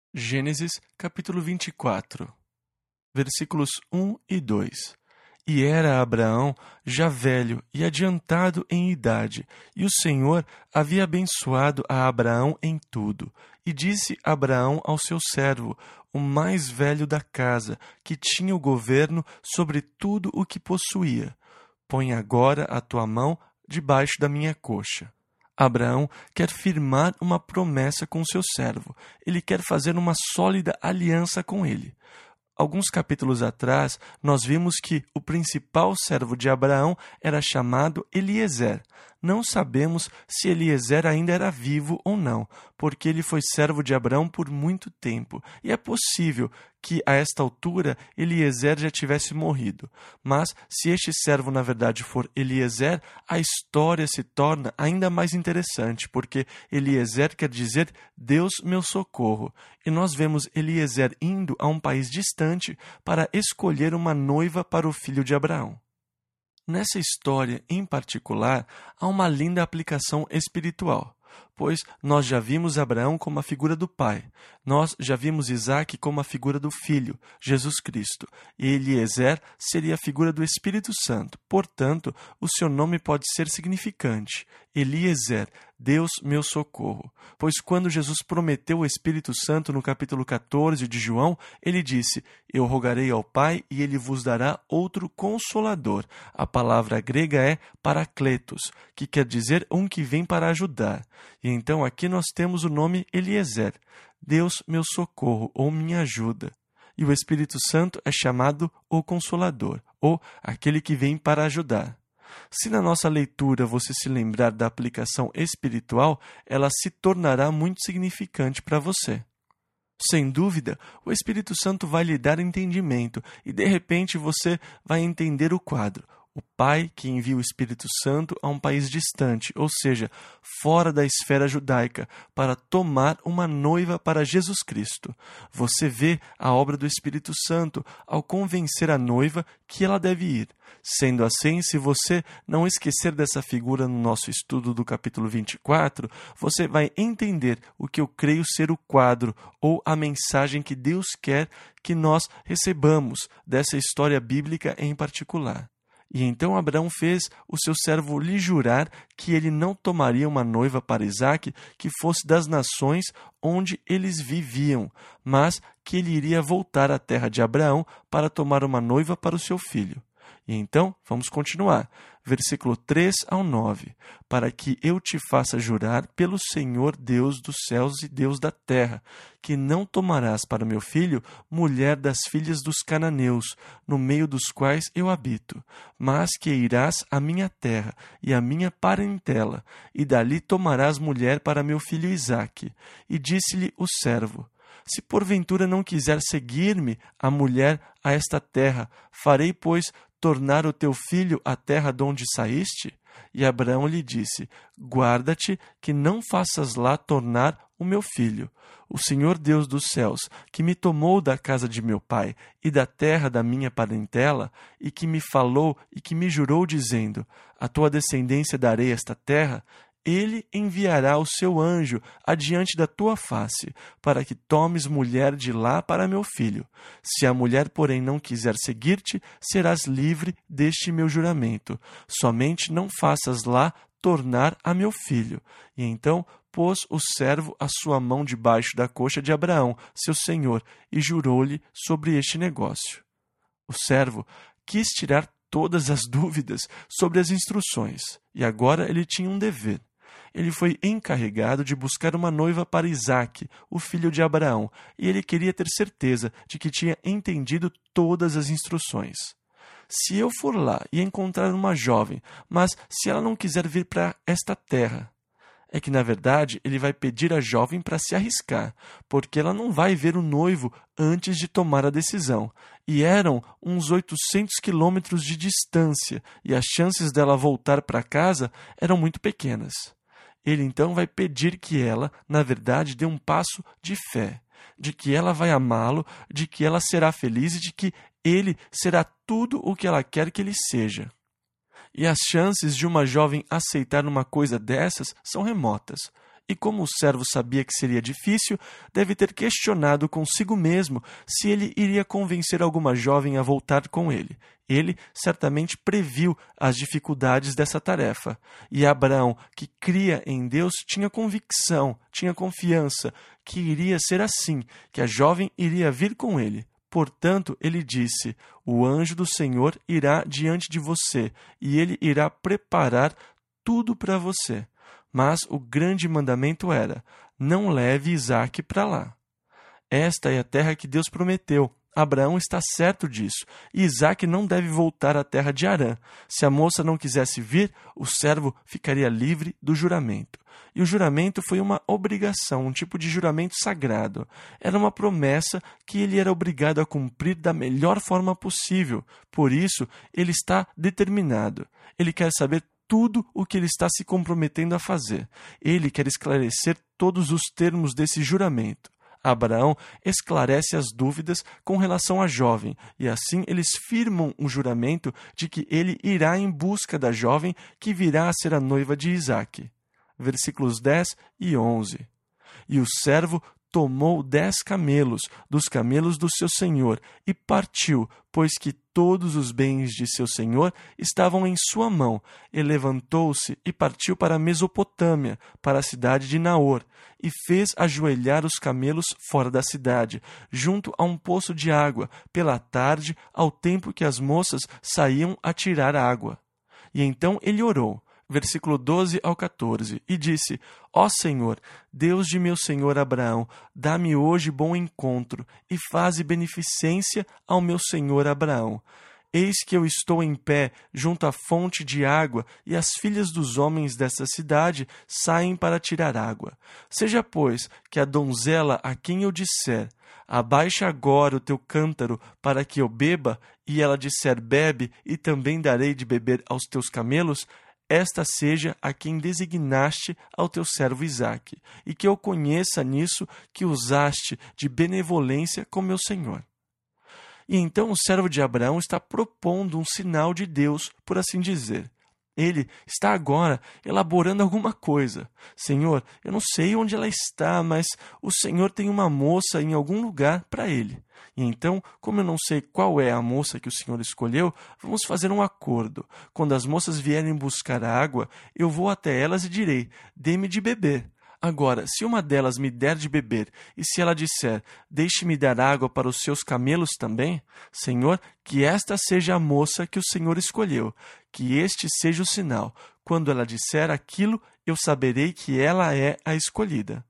Gênesis capítulo 24, versículos 1 e 2. E era Abraão já velho e adiantado em idade, e o Senhor havia abençoado a Abraão em tudo. E disse Abraão ao seu servo, o mais velho da casa, que tinha o governo sobre tudo o que possuía: põe agora a tua mão debaixo da minha coxa. Abraão quer firmar uma promessa com seu servo. Ele quer fazer uma sólida aliança com ele. Alguns capítulos atrás, nós vimos que o principal servo de Abraão era chamado Eliezer. Não sabemos se Eliezer ainda era vivo ou não, porque ele foi servo de Abraão por muito tempo, e é possível que, a esta altura, Eliezer já tivesse morrido. Mas, se este servo na verdade for Eliezer, a história se torna ainda mais interessante, porque Eliezer quer dizer Deus meu socorro, e nós vemos Eliezer indo a um país distante para escolher uma noiva para o filho de Abraão. Nessa história, em particular, há uma linda aplicação espiritual, pois nós já vimos Abraão como a figura do pai, nós já vimos Isaque como a figura do filho, Jesus Cristo, e Eliezer seria a figura do Espírito Santo. Portanto, o seu nome pode ser significante: Eliezer, Deus meu socorro. Pois quando Jesus prometeu o Espírito Santo no capítulo 14 de João, ele disse: eu rogarei ao Pai e ele vos dará outro Consolador. A palavra grega é Paracletos, que quer dizer um que vem para ajudar. E então aqui nós temos o nome Eliezer, Deus meu socorro ou minha ajuda. E o Espírito Santo é chamado o Consolador, ou aquele que vem para ajudar. Se na nossa leitura você se lembrar da aplicação espiritual, ela se tornará muito significante para você. Sem dúvida, o Espírito Santo vai lhe dar entendimento e, de repente, você vai entender o quadro. O Pai que envia o Espírito Santo a um país distante, ou seja, fora da esfera judaica, para tomar uma noiva para Jesus Cristo. Você vê a obra do Espírito Santo ao convencer a noiva que ela deve ir. Sendo assim, se você não esquecer dessa figura no nosso estudo do capítulo 24, você vai entender o que eu creio ser o quadro ou a mensagem que Deus quer que nós recebamos dessa história bíblica em particular. E então Abraão fez o seu servo lhe jurar que ele não tomaria uma noiva para Isaque que fosse das nações onde eles viviam, mas que ele iria voltar à terra de Abraão para tomar uma noiva para o seu filho. E então, vamos continuar. Versículo 3 ao 9. Para que eu te faça jurar pelo Senhor Deus dos céus e Deus da terra, que não tomarás para meu filho mulher das filhas dos cananeus, no meio dos quais eu habito, mas que irás à minha terra e à minha parentela, e dali tomarás mulher para meu filho Isaque. E disse-lhe o servo: se porventura não quiser seguir-me a mulher a esta terra, farei, pois, tornar o teu filho à terra de onde saíste? E Abraão lhe disse: guarda-te que não faças lá tornar o meu filho. O Senhor Deus dos céus, que me tomou da casa de meu pai e da terra da minha parentela, e que me falou e que me jurou, dizendo: a tua descendência darei esta terra, ele enviará o seu anjo adiante da tua face, para que tomes mulher de lá para meu filho. Se a mulher, porém, não quiser seguir-te, serás livre deste meu juramento. Somente não faças lá tornar a meu filho. E então pôs o servo a sua mão debaixo da coxa de Abraão, seu senhor, e jurou-lhe sobre este negócio. O servo quis tirar todas as dúvidas sobre as instruções, e agora ele tinha um dever. Ele foi encarregado de buscar uma noiva para Isaque, o filho de Abraão, e ele queria ter certeza de que tinha entendido todas as instruções. Se eu for lá e encontrar uma jovem, mas se ela não quiser vir para esta terra, é que, na verdade, ele vai pedir à jovem para se arriscar, porque ela não vai ver o noivo antes de tomar a decisão. E eram uns 800 quilômetros de distância, e as chances dela voltar para casa eram muito pequenas. Ele então vai pedir que ela, na verdade, dê um passo de fé, de que ela vai amá-lo, de que ela será feliz e de que ele será tudo o que ela quer que ele seja. E as chances de uma jovem aceitar uma coisa dessas são remotas. E como o servo sabia que seria difícil, deve ter questionado consigo mesmo se ele iria convencer alguma jovem a voltar com ele. Ele certamente previu as dificuldades dessa tarefa. E Abraão, que cria em Deus, tinha convicção, tinha confiança que iria ser assim, que a jovem iria vir com ele. Portanto, ele disse: o anjo do Senhor irá diante de você, e ele irá preparar tudo para você. Mas o grande mandamento era: não leve Isaque para lá. Esta é a terra que Deus prometeu. Abraão está certo disso, e Isaque não deve voltar à terra de Harã. Se a moça não quisesse vir, o servo ficaria livre do juramento. E o juramento foi uma obrigação, um tipo de juramento sagrado. Era uma promessa que ele era obrigado a cumprir da melhor forma possível. Por isso, ele está determinado. Ele quer saber tudo o que ele está se comprometendo a fazer. Ele quer esclarecer todos os termos desse juramento. Abraão esclarece as dúvidas com relação à jovem, e assim eles firmam um juramento de que ele irá em busca da jovem que virá a ser a noiva de Isaque. Versículos 10 e 11. E o servo tomou 10 camelos dos camelos do seu senhor e partiu, pois que todos os bens de seu senhor estavam em sua mão, e levantou-se e partiu para a Mesopotâmia, para a cidade de Naor, e fez ajoelhar os camelos fora da cidade, junto a um poço de água, pela tarde, ao tempo que as moças saíam a tirar água. E então ele orou. Versículo 12 ao 14, e disse: Ó Senhor, Deus de meu senhor Abraão, dá-me hoje bom encontro, e faze beneficência ao meu senhor Abraão. Eis que eu estou em pé junto à fonte de água, e as filhas dos homens desta cidade saem para tirar água. Seja, pois, que a donzela a quem eu disser: abaixa agora o teu cântaro para que eu beba, e ela disser: bebe, e também darei de beber aos teus camelos, esta seja a quem designaste ao teu servo Isaque, e que eu conheça nisso que usaste de benevolência com meu senhor. E então o servo de Abraão está propondo um sinal de Deus, por assim dizer. Ele está agora elaborando alguma coisa. Senhor, eu não sei onde ela está, mas o Senhor tem uma moça em algum lugar para ele. E então, como eu não sei qual é a moça que o Senhor escolheu, vamos fazer um acordo. Quando as moças vierem buscar água, eu vou até elas e direi: dê-me de beber. Agora, se uma delas me der de beber, e se ela disser: deixe-me dar água para os seus camelos também, Senhor, que esta seja a moça que o Senhor escolheu, que este seja o sinal. Quando ela disser aquilo, eu saberei que ela é a escolhida.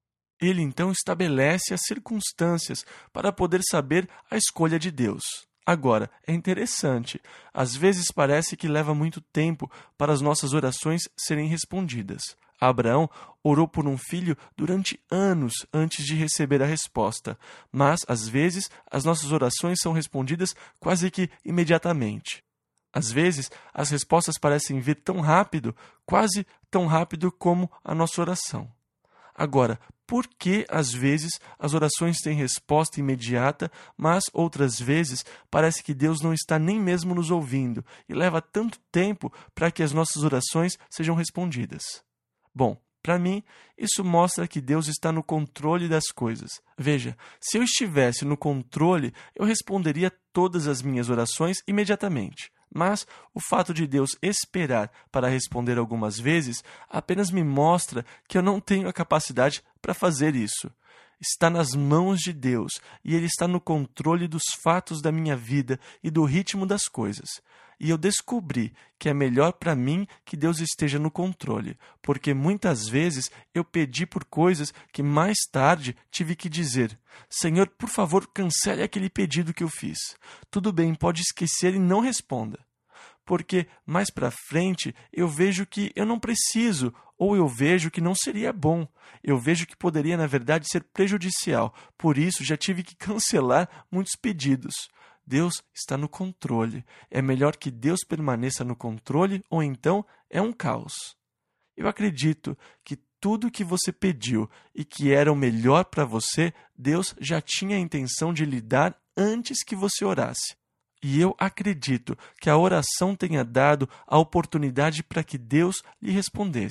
Ele então estabelece as circunstâncias para poder saber a escolha de Deus. Agora, é interessante, às vezes parece que leva muito tempo para as nossas orações serem respondidas. Abraão orou por um filho durante anos antes de receber a resposta, mas, às vezes, as nossas orações são respondidas quase que imediatamente. Às vezes, as respostas parecem vir tão rápido, quase tão rápido como a nossa oração. Agora, por que, às vezes, as orações têm resposta imediata, mas, outras vezes, parece que Deus não está nem mesmo nos ouvindo e leva tanto tempo para que as nossas orações sejam respondidas? Bom, para mim, isso mostra que Deus está no controle das coisas. Veja, se eu estivesse no controle, eu responderia todas as minhas orações imediatamente. Mas o fato de Deus esperar para responder algumas vezes apenas me mostra que eu não tenho a capacidade para fazer isso. Está nas mãos de Deus e Ele está no controle dos fatos da minha vida e do ritmo das coisas. E eu descobri que é melhor para mim que Deus esteja no controle, porque muitas vezes eu pedi por coisas que mais tarde tive que dizer: Senhor, por favor, cancele aquele pedido que eu fiz. Tudo bem, pode esquecer e não responda. Porque mais para frente eu vejo que eu não preciso, ou eu vejo que não seria bom. Eu vejo que poderia, na verdade, ser prejudicial. Por isso, já tive que cancelar muitos pedidos. Deus está no controle. É melhor que Deus permaneça no controle, ou então é um caos. Eu acredito que tudo que você pediu e que era o melhor para você, Deus já tinha a intenção de lhe dar antes que você orasse. E eu acredito que a oração tenha dado a oportunidade para que Deus lhe respondesse.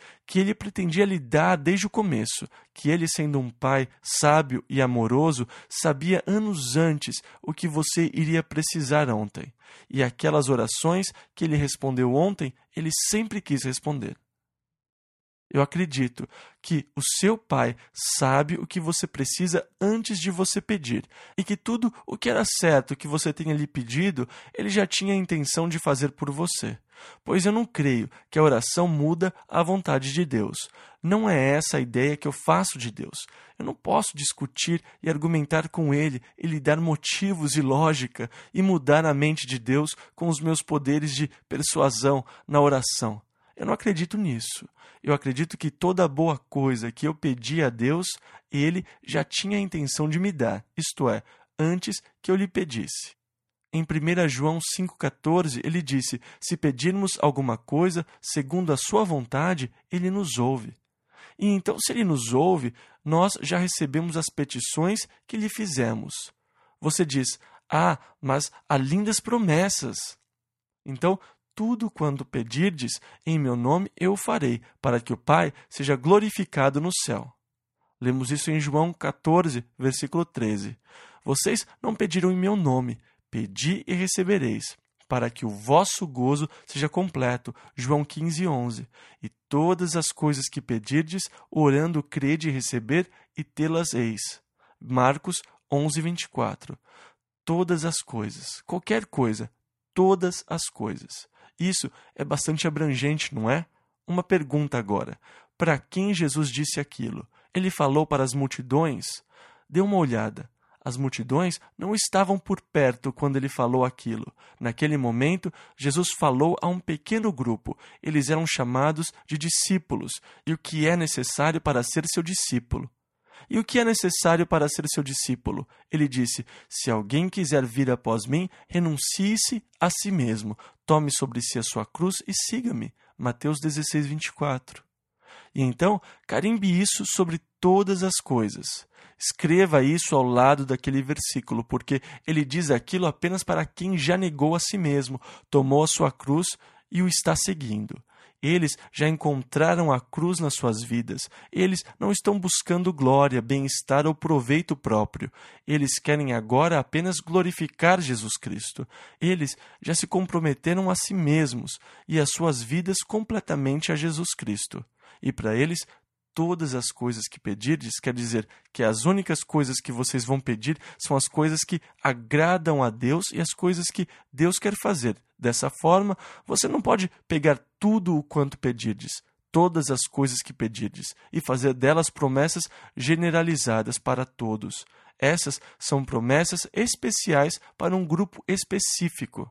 que ele pretendia lhe dar desde o começo, que ele, sendo um pai sábio e amoroso, sabia anos antes o que você iria precisar ontem. E aquelas orações que ele respondeu ontem, ele sempre quis responder. Eu acredito que o seu pai sabe o que você precisa antes de você pedir, e que tudo o que era certo que você tenha lhe pedido, ele já tinha a intenção de fazer por você. Pois eu não creio que a oração muda a vontade de Deus. Não é essa a ideia que eu faço de Deus. Eu não posso discutir e argumentar com Ele e lhe dar motivos e lógica e mudar a mente de Deus com os meus poderes de persuasão na oração. Eu não acredito nisso. Eu acredito que toda boa coisa que eu pedi a Deus, Ele já tinha a intenção de me dar, isto é, antes que eu lhe pedisse. Em 1 João 5,14, ele disse: se pedirmos alguma coisa segundo a sua vontade, ele nos ouve. E então, se ele nos ouve, nós já recebemos as petições que lhe fizemos. Você diz: mas há lindas promessas. Então, tudo quanto pedirdes em meu nome eu o farei, para que o Pai seja glorificado no céu. Lemos isso em João 14, versículo 13. Vocês não pediram em meu nome. Pedi e recebereis, para que o vosso gozo seja completo. João 15, 11. E todas as coisas que pedirdes, orando, crede receber e tê-las eis. Marcos 11, 24. Todas as coisas, qualquer coisa, todas as coisas. Isso é bastante abrangente, não é? Uma pergunta agora. Para quem Jesus disse aquilo? Ele falou para as multidões? Dê uma olhada. As multidões não estavam por perto quando ele falou aquilo. Naquele momento, Jesus falou a um pequeno grupo. Eles eram chamados de discípulos. E o que é necessário para ser seu discípulo? E o que é necessário para ser seu discípulo? Ele disse: se alguém quiser vir após mim, renuncie-se a si mesmo. Tome sobre si a sua cruz e siga-me. Mateus 16, 24. E então, carimbe isso sobre todas as coisas. Escreva isso ao lado daquele versículo, porque ele diz aquilo apenas para quem já negou a si mesmo, tomou a sua cruz e o está seguindo. Eles já encontraram a cruz nas suas vidas. Eles não estão buscando glória, bem-estar ou proveito próprio. Eles querem agora apenas glorificar Jesus Cristo. Eles já se comprometeram a si mesmos e as suas vidas completamente a Jesus Cristo. E para eles, todas as coisas que pedirdes, quer dizer que as únicas coisas que vocês vão pedir são as coisas que agradam a Deus e as coisas que Deus quer fazer. Dessa forma, você não pode pegar tudo o quanto pedirdes, todas as coisas que pedirdes, e fazer delas promessas generalizadas para todos. Essas são promessas especiais para um grupo específico.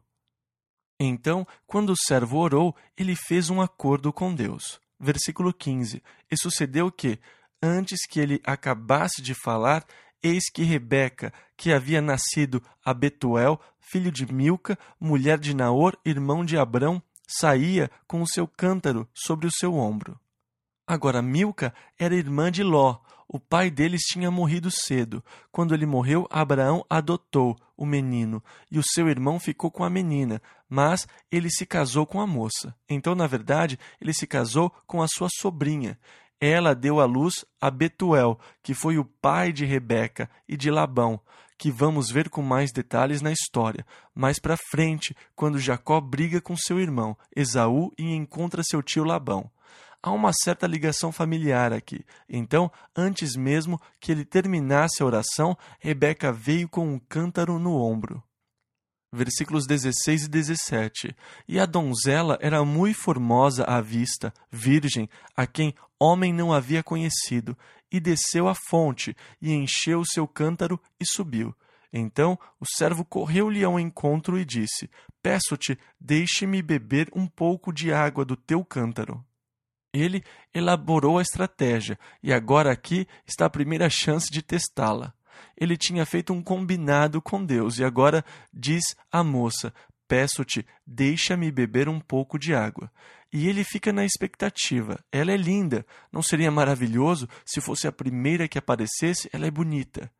Então, quando o servo orou, ele fez um acordo com Deus. Versículo 15. E sucedeu que, antes que ele acabasse de falar, eis que Rebeca, que havia nascido a Betuel, filho de Milca, mulher de Naor, irmão de Abrão, saía com o seu cântaro sobre o seu ombro. Agora, Milca era irmã de Ló. O pai deles tinha morrido cedo. Quando ele morreu, Abraão adotou o menino, e o seu irmão ficou com a menina, mas ele se casou com a moça. Então, na verdade, ele se casou com a sua sobrinha. Ela deu à luz a Betuel, que foi o pai de Rebeca e de Labão, que vamos ver com mais detalhes na história. Mais para frente, quando Jacó briga com seu irmão, Esaú, e encontra seu tio Labão. Há uma certa ligação familiar aqui. Então, antes mesmo que ele terminasse a oração, Rebeca veio com um cântaro no ombro. Versículos 16 e 17. E a donzela era muito formosa à vista, virgem, a quem homem não havia conhecido, e desceu à fonte, e encheu o seu cântaro e subiu. Então o servo correu-lhe ao encontro e disse: peço-te, deixe-me beber um pouco de água do teu cântaro. Ele elaborou a estratégia, e agora aqui está a primeira chance de testá-la. Ele tinha feito um combinado com Deus, e agora diz à moça: peço-te, deixa-me beber um pouco de água. E ele fica na expectativa. Ela é linda. Não seria maravilhoso se fosse a primeira que aparecesse? Ela é bonita.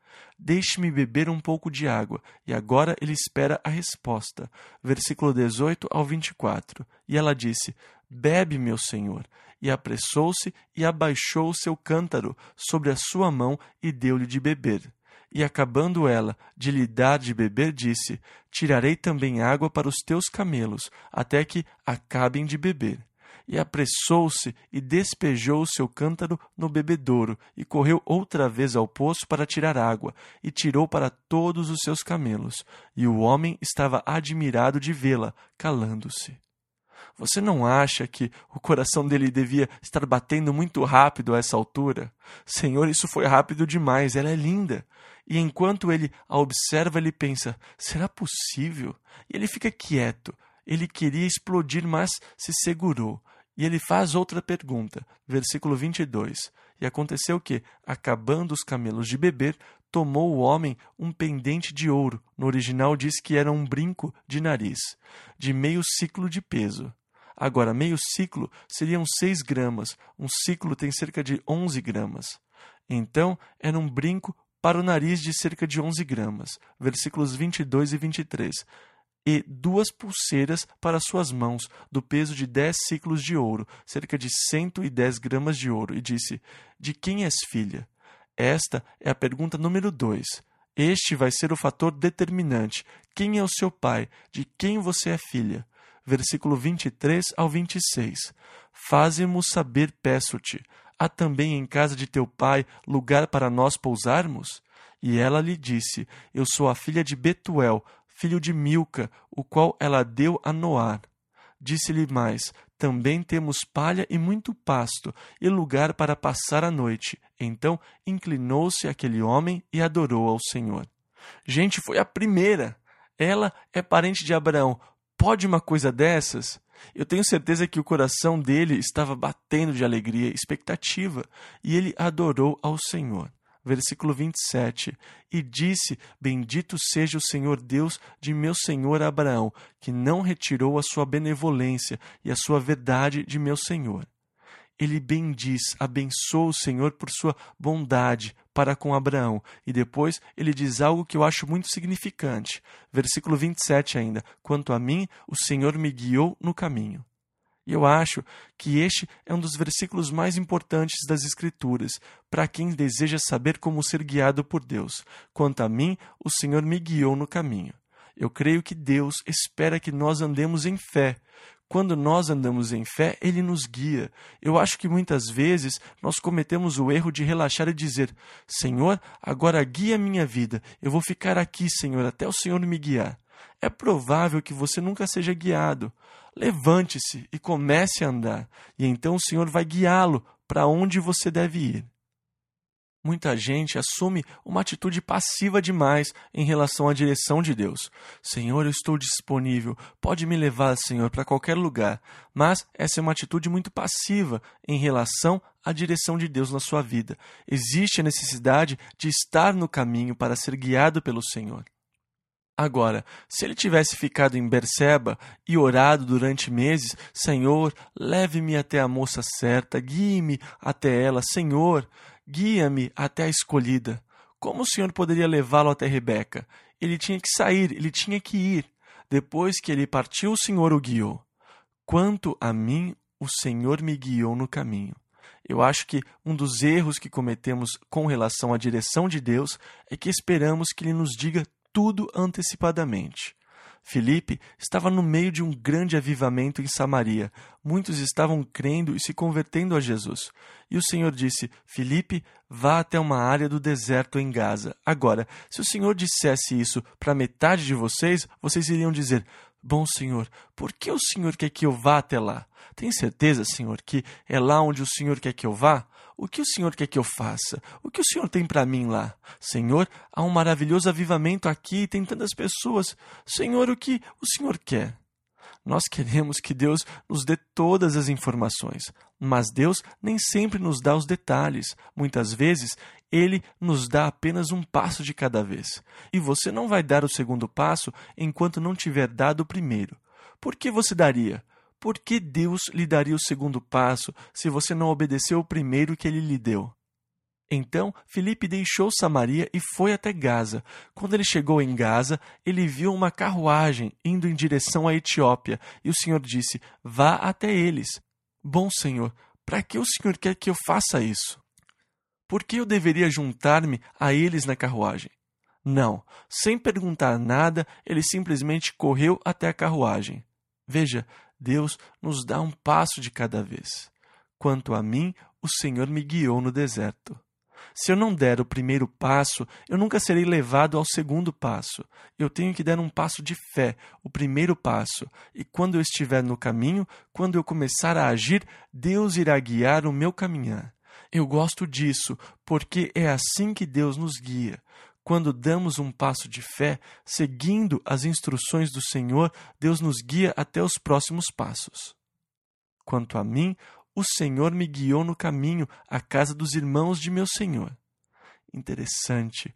Deixe-me beber um pouco de água. E agora ele espera a resposta. Versículo 18 ao 24. E ela disse: Bebe, meu senhor. E apressou-se e abaixou o seu cântaro sobre a sua mão e deu-lhe de beber. E acabando ela de lhe dar de beber, disse: Tirarei também água para os teus camelos, até que acabem de beber. E apressou-se e despejou o seu cântaro no bebedouro, e correu outra vez ao poço para tirar água, e tirou para todos os seus camelos. E o homem estava admirado de vê-la, calando-se. Você não acha que o coração dele devia estar batendo muito rápido a essa altura? Senhor, isso foi rápido demais, ela é linda. E enquanto ele a observa, ele pensa: será possível? E ele fica quieto. Ele queria explodir, mas se segurou. E ele faz outra pergunta, versículo 22. E aconteceu que, acabando os camelos de beber, tomou o homem um pendente de ouro. No original diz que era um brinco de nariz, de meio siclo de peso. Agora, meio siclo seriam 6 gramas. Um siclo tem cerca de 11 gramas. Então, era um brinco para o nariz de cerca de 11 gramas. Versículos 22 e 23. E 2 pulseiras para suas mãos, do peso de 10 siclos de ouro, cerca de 110 gramas de ouro, e disse: De quem és filha? Esta é a pergunta número 2. Este vai ser o fator determinante. Quem é o seu pai? De quem você é filha? Versículo 23 ao 26. Faze-mo saber, peço-te. Há também em casa de teu pai lugar para nós pousarmos? E ela lhe disse: Eu sou a filha de Betuel, filho de Milca, o qual ela deu a Noar. Disse-lhe mais: Também temos palha e muito pasto, e lugar para passar a noite. Então inclinou-se aquele homem e adorou ao Senhor. Gente, foi a primeira. Ela é parente de Abraão. Pode uma coisa dessas? Eu tenho certeza que o coração dele estava batendo de alegria, expectativa, e ele adorou ao Senhor. Versículo 27. E disse: Bendito seja o Senhor Deus de meu senhor Abraão, que não retirou a sua benevolência e a sua verdade de meu senhor. Ele bendiz, abençoa o Senhor por sua bondade para com Abraão. E depois ele diz algo que eu acho muito significante. Versículo 27 ainda. Quanto a mim, o Senhor me guiou no caminho. E eu acho que este é um dos versículos mais importantes das Escrituras, para quem deseja saber como ser guiado por Deus. Quanto a mim, o Senhor me guiou no caminho. Eu creio que Deus espera que nós andemos em fé. Quando nós andamos em fé, Ele nos guia. Eu acho que muitas vezes nós cometemos o erro de relaxar e dizer: Senhor, agora guia a minha vida. Eu vou ficar aqui, Senhor, até o Senhor me guiar. É provável que você nunca seja guiado. Levante-se e comece a andar, e então o Senhor vai guiá-lo para onde você deve ir. Muita gente assume uma atitude passiva demais em relação à direção de Deus. Senhor, eu estou disponível, pode me levar, Senhor, para qualquer lugar. Mas essa é uma atitude muito passiva em relação à direção de Deus na sua vida. Existe a necessidade de estar no caminho para ser guiado pelo Senhor. Agora, se ele tivesse ficado em Berseba e orado durante meses: Senhor, leve-me até a moça certa, guie-me até ela, Senhor, guia-me até a escolhida. Como o Senhor poderia levá-lo até Rebeca? Ele tinha que sair, ele tinha que ir. Depois que ele partiu, o Senhor o guiou. Quanto a mim, o Senhor me guiou no caminho. Eu acho que um dos erros que cometemos com relação à direção de Deus é que esperamos que Ele nos diga tudo antecipadamente. Filipe estava no meio de um grande avivamento em Samaria. Muitos estavam crendo e se convertendo a Jesus. E o Senhor disse: Filipe, vá até uma área do deserto em Gaza. Agora, se o Senhor dissesse isso para metade de vocês, vocês iriam dizer: Bom, Senhor, por que o Senhor quer que eu vá até lá? Tem certeza, Senhor, que é lá onde o Senhor quer que eu vá? O que o Senhor quer que eu faça? O que o Senhor tem para mim lá? Senhor, há um maravilhoso avivamento aqui e tem tantas pessoas. Senhor, o que o Senhor quer? Nós queremos que Deus nos dê todas as informações, mas Deus nem sempre nos dá os detalhes. Muitas vezes, Ele nos dá apenas um passo de cada vez. E você não vai dar o segundo passo enquanto não tiver dado o primeiro. Por que você daria? Por que Deus lhe daria o segundo passo se você não obedeceu o primeiro que Ele lhe deu? Então Filipe deixou Samaria e foi até Gaza. Quando ele chegou em Gaza, ele viu uma carruagem indo em direção à Etiópia, e o Senhor disse: vá até eles. Bom Senhor, para que o Senhor quer que eu faça isso? Por que eu deveria juntar-me a eles na carruagem? Não, sem perguntar nada, ele simplesmente correu até a carruagem. Veja, Deus nos dá um passo de cada vez. Quanto a mim, o Senhor me guiou no deserto. Se eu não der o primeiro passo, eu nunca serei levado ao segundo passo. Eu tenho que dar um passo de fé, o primeiro passo. E quando eu estiver no caminho, quando eu começar a agir, Deus irá guiar o meu caminhar. Eu gosto disso, porque é assim que Deus nos guia. Quando damos um passo de fé, seguindo as instruções do Senhor, Deus nos guia até os próximos passos. Quanto a mim, o Senhor me guiou no caminho à casa dos irmãos de meu Senhor. Interessante,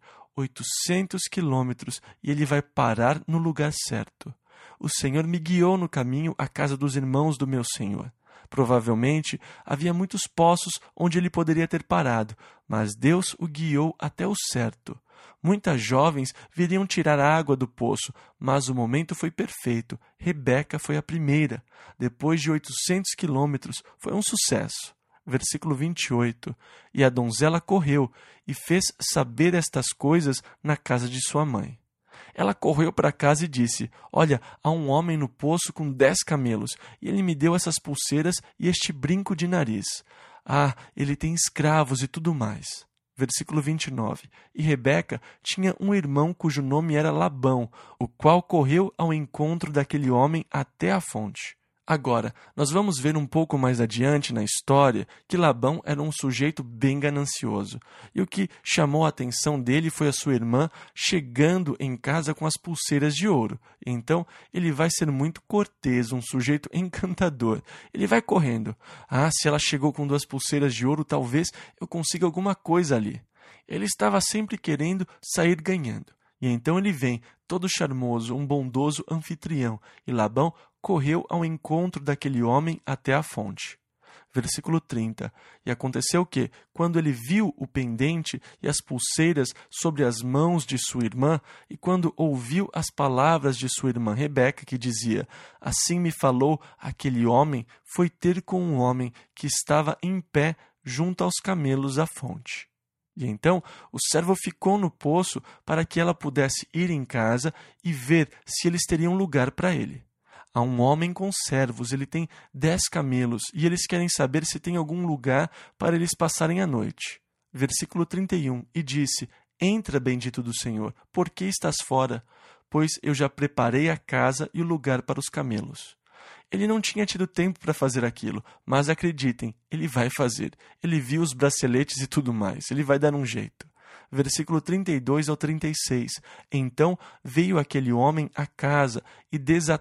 800 quilômetros e ele vai parar no lugar certo. O Senhor me guiou no caminho à casa dos irmãos do meu Senhor. Provavelmente havia muitos poços onde ele poderia ter parado, mas Deus o guiou até o certo. Muitas jovens viriam tirar a água do poço, mas o momento foi perfeito. Rebeca foi a primeira. Depois de 800 quilômetros, foi um sucesso. Versículo 28. E a donzela correu e fez saber estas coisas na casa de sua mãe. Ela correu para casa e disse: olha, há um homem no poço com 10 camelos, e ele me deu essas pulseiras e este brinco de nariz. Ah, ele tem escravos e tudo mais. Versículo 29. E Rebeca tinha um irmão cujo nome era Labão, o qual correu ao encontro daquele homem até a fonte. Agora, nós vamos ver um pouco mais adiante na história que Labão era um sujeito bem ganancioso. E o que chamou a atenção dele foi a sua irmã chegando em casa com as pulseiras de ouro. Então, ele vai ser muito cortês, um sujeito encantador. Ele vai correndo. Ah, se ela chegou com 2 pulseiras de ouro, talvez eu consiga alguma coisa ali. Ele estava sempre querendo sair ganhando. E então ele vem, todo charmoso, um bondoso anfitrião, e Labão correu ao encontro daquele homem até a fonte. Versículo 30. E aconteceu que, quando ele viu o pendente e as pulseiras sobre as mãos de sua irmã, e quando ouviu as palavras de sua irmã Rebeca, que dizia: assim me falou aquele homem, foi ter com um homem que estava em pé junto aos camelos à fonte. E então o servo ficou no poço para que ela pudesse ir em casa e ver se eles teriam lugar para ele. Há um homem com servos, ele tem 10 camelos, e eles querem saber se tem algum lugar para eles passarem a noite. Versículo 31, e disse: entra, bendito do Senhor, por que estás fora? Pois eu já preparei a casa e o lugar para os camelos. Ele não tinha tido tempo para fazer aquilo, mas acreditem, ele vai fazer. Ele viu os braceletes e tudo mais, ele vai dar um jeito. Versículo 32 ao 36. Então veio aquele homem à casa e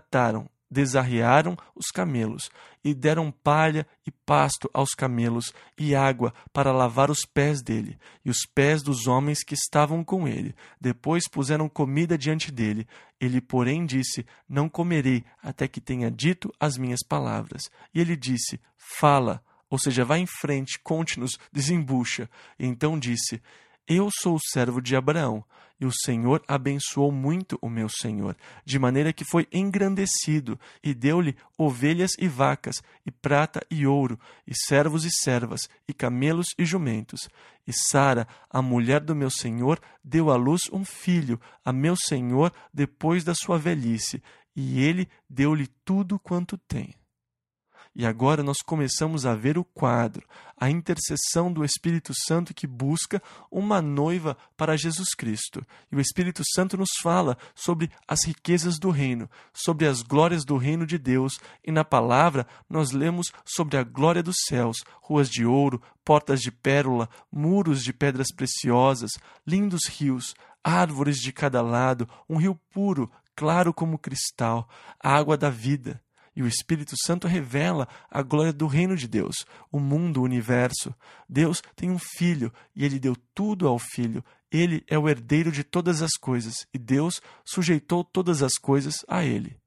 desarrearam os camelos, e deram palha e pasto aos camelos, e água para lavar os pés dele, e os pés dos homens que estavam com ele. Depois puseram comida diante dele. Ele, porém, disse: não comerei até que tenha dito as minhas palavras. E ele disse: fala, ou seja, vá em frente, conte-nos, desembucha. E então disse: eu sou o servo de Abraão, e o Senhor abençoou muito o meu senhor, de maneira que foi engrandecido, e deu-lhe ovelhas e vacas, e prata e ouro, e servos e servas, e camelos e jumentos. E Sara, a mulher do meu senhor, deu à luz um filho a meu senhor depois da sua velhice, e ele deu-lhe tudo quanto tem. E agora nós começamos a ver o quadro, a intercessão do Espírito Santo que busca uma noiva para Jesus Cristo. E o Espírito Santo nos fala sobre as riquezas do reino, sobre as glórias do reino de Deus. E na palavra nós lemos sobre a glória dos céus, ruas de ouro, portas de pérola, muros de pedras preciosas, lindos rios, árvores de cada lado, um rio puro, claro como cristal, a água da vida. E o Espírito Santo revela a glória do reino de Deus, o mundo, o universo. Deus tem um filho e ele deu tudo ao filho. Ele é o herdeiro de todas as coisas e Deus sujeitou todas as coisas a ele.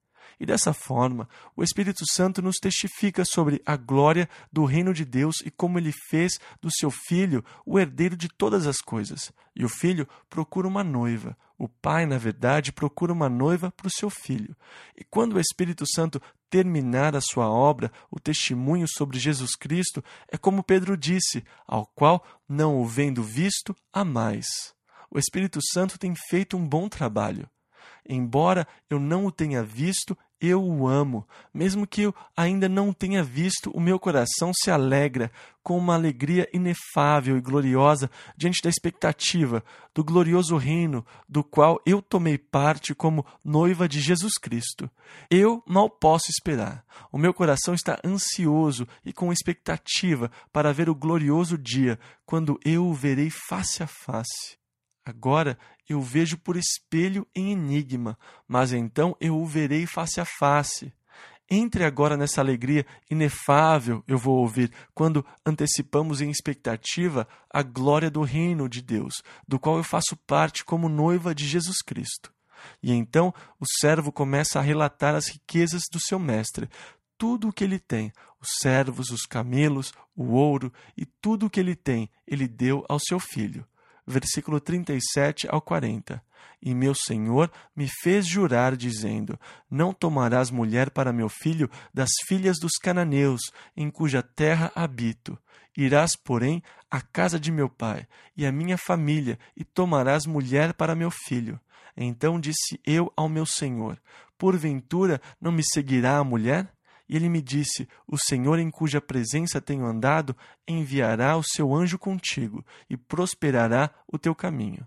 E dessa forma, o Espírito Santo nos testifica sobre a glória do reino de Deus e como ele fez do seu Filho o herdeiro de todas as coisas. E o Filho procura uma noiva. O Pai, na verdade, procura uma noiva para o seu Filho. E quando o Espírito Santo terminar a sua obra, o testemunho sobre Jesus Cristo, é como Pedro disse, ao qual, não o vendo visto, amais. O Espírito Santo tem feito um bom trabalho. Embora eu não o tenha visto, eu o amo. Mesmo que eu ainda não o tenha visto, o meu coração se alegra com uma alegria inefável e gloriosa diante da expectativa do glorioso reino do qual eu tomei parte como noiva de Jesus Cristo. Eu mal posso esperar. O meu coração está ansioso e com expectativa para ver o glorioso dia, quando eu o verei face a face. Agora eu vejo por espelho em enigma, mas então eu o verei face a face. Entre agora nessa alegria inefável, eu vou ouvir, quando antecipamos em expectativa a glória do reino de Deus, do qual eu faço parte como noiva de Jesus Cristo. E então o servo começa a relatar as riquezas do seu mestre, tudo o que ele tem, os servos, os camelos, o ouro e tudo o que ele tem, ele deu ao seu filho. Versículo 37 ao 40. E meu Senhor me fez jurar, dizendo: não tomarás mulher para meu filho das filhas dos cananeus, em cuja terra habito. Irás, porém, à casa de meu pai e à minha família, e tomarás mulher para meu filho. Então disse eu ao meu Senhor: porventura não me seguirá a mulher? E ele me disse: o Senhor em cuja presença tenho andado, enviará o seu anjo contigo, e prosperará o teu caminho.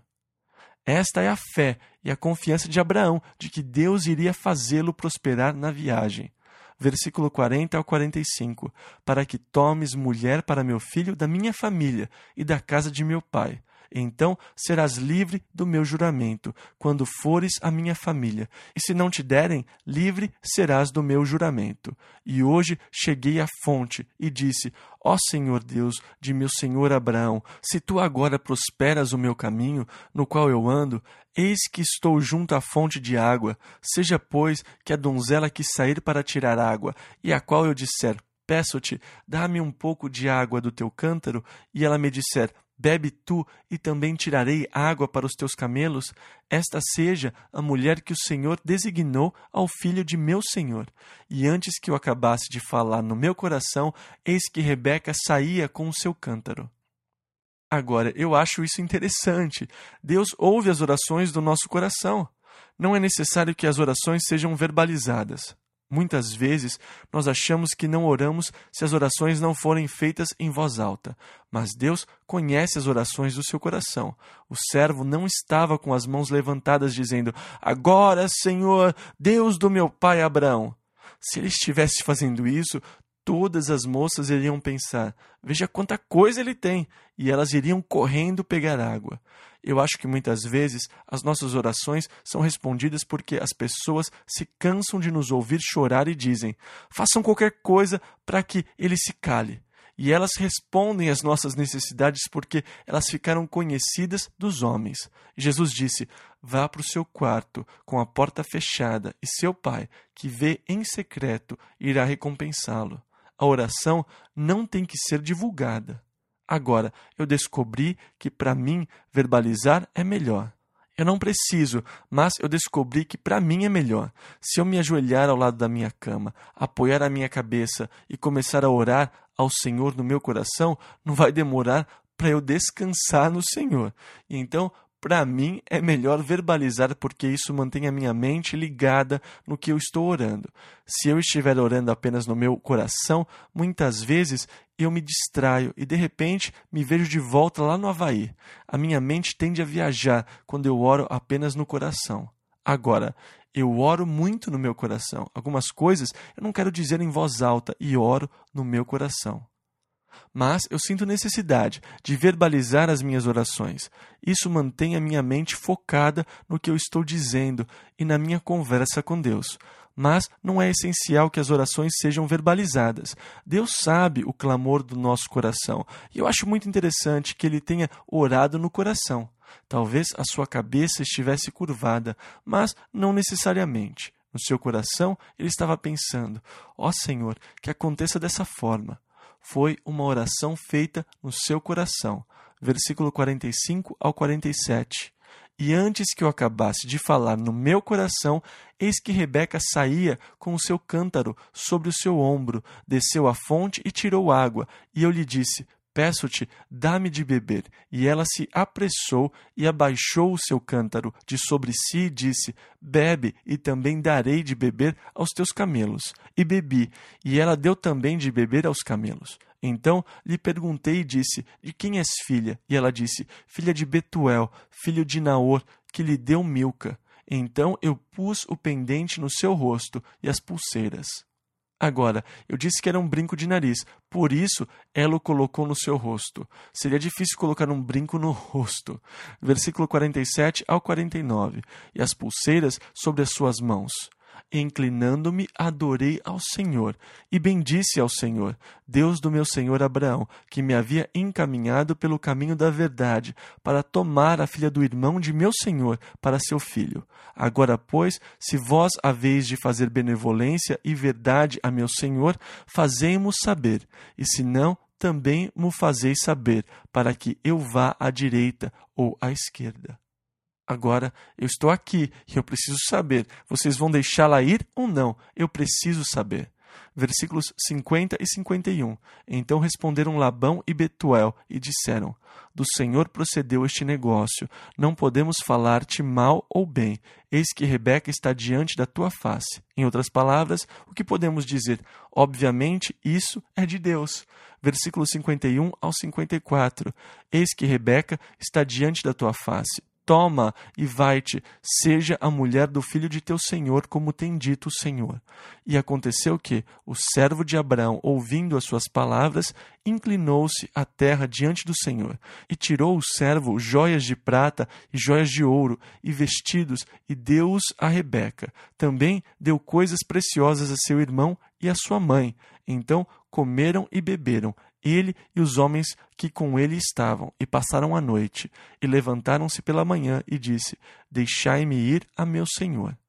Esta é a fé e a confiança de Abraão, de que Deus iria fazê-lo prosperar na viagem. Versículo 40 ao 45. Para que tomes mulher para meu filho da minha família e da casa de meu pai. Então serás livre do meu juramento, quando fores à minha família. E se não te derem, livre serás do meu juramento. E hoje cheguei à fonte e disse: ó Senhor Deus de meu senhor Abraão, se tu agora prosperas o meu caminho, no qual eu ando, eis que estou junto à fonte de água. Seja, pois, que a donzela que sair para tirar água, e a qual eu disser: peço-te, dá-me um pouco de água do teu cântaro, e ela me disser: bebe tu, e também tirarei água para os teus camelos, esta seja a mulher que o Senhor designou ao filho de meu senhor. E antes que eu acabasse de falar no meu coração, eis que Rebeca saía com o seu cântaro. Agora, eu acho isso interessante. Deus ouve as orações do nosso coração. Não é necessário que as orações sejam verbalizadas. Muitas vezes, nós achamos que não oramos se as orações não forem feitas em voz alta. Mas Deus conhece as orações do seu coração. O servo não estava com as mãos levantadas dizendo: agora, Senhor, Deus do meu pai Abraão. Se ele estivesse fazendo isso, todas as moças iriam pensar: veja quanta coisa ele tem, e elas iriam correndo pegar água. Eu acho que muitas vezes as nossas orações são respondidas porque as pessoas se cansam de nos ouvir chorar e dizem: façam qualquer coisa para que ele se cale. E elas respondem às nossas necessidades porque elas ficaram conhecidas dos homens. Jesus disse: vá para o seu quarto com a porta fechada, e seu pai, que vê em secreto, irá recompensá-lo. A oração não tem que ser divulgada. Agora, eu descobri que para mim verbalizar é melhor. Eu não preciso, mas eu descobri que para mim é melhor. Se eu me ajoelhar ao lado da minha cama, apoiar a minha cabeça e começar a orar ao Senhor no meu coração, não vai demorar para eu descansar no Senhor. E então, para mim, é melhor verbalizar porque isso mantém a minha mente ligada no que eu estou orando. Se eu estiver orando apenas no meu coração, muitas vezes eu me distraio e de repente me vejo de volta lá no Havaí. A minha mente tende a viajar quando eu oro apenas no coração. Agora, eu oro muito no meu coração. Algumas coisas eu não quero dizer em voz alta e oro no meu coração. Mas eu sinto necessidade de verbalizar as minhas orações. Isso mantém a minha mente focada no que eu estou dizendo e na minha conversa com Deus. Mas não é essencial que as orações sejam verbalizadas. Deus sabe o clamor do nosso coração. E eu acho muito interessante que ele tenha orado no coração. Talvez a sua cabeça estivesse curvada, mas não necessariamente. No seu coração, ele estava pensando: ó Senhor, que aconteça dessa forma. Foi uma oração feita no seu coração. Versículo 45 ao 47. E antes que eu acabasse de falar no meu coração, eis que Rebeca saía com o seu cântaro sobre o seu ombro, desceu à fonte e tirou água. E eu lhe disse: peço-te, dá-me de beber. E ela se apressou e abaixou o seu cântaro de sobre si e disse: bebe, e também darei de beber aos teus camelos. E bebi, e ela deu também de beber aos camelos. Então lhe perguntei e disse: de quem és filha? E ela disse: filha de Betuel, filho de Naor, que lhe deu Milca. Então eu pus o pendente no seu rosto e as pulseiras. Agora, eu disse que era um brinco de nariz, por isso ela o colocou no seu rosto. Seria difícil colocar um brinco no rosto. Versículo 47 ao 49. E as pulseiras sobre as suas mãos. Inclinando-me, adorei ao Senhor e bendisse ao Senhor, Deus do meu senhor Abraão, que me havia encaminhado pelo caminho da verdade, para tomar a filha do irmão de meu senhor para seu filho. Agora, pois, se vós haveis de fazer benevolência e verdade a meu senhor, fazei-mo saber, e se não, também mo fazeis saber, para que eu vá à direita ou à esquerda. Agora, eu estou aqui e eu preciso saber. Vocês vão deixá-la ir ou não? Eu preciso saber. Versículos 50 e 51. Então responderam Labão e Betuel e disseram: do Senhor procedeu este negócio. Não podemos falar-te mal ou bem. Eis que Rebeca está diante da tua face. Em outras palavras, o que podemos dizer? Obviamente, isso é de Deus. Versículos 51 ao 54. Eis que Rebeca está diante da tua face. Toma e vai-te, seja a mulher do filho de teu senhor, como tem dito o Senhor. E aconteceu que o servo de Abraão, ouvindo as suas palavras, inclinou-se à terra diante do Senhor. E tirou o servo joias de prata e joias de ouro e vestidos, e deu-os a Rebeca. Também deu coisas preciosas a seu irmão e a sua mãe. Então comeram e beberam, ele e os homens que com ele estavam, e passaram a noite, e levantaram-se pela manhã, e disse: deixai-me ir a meu senhor.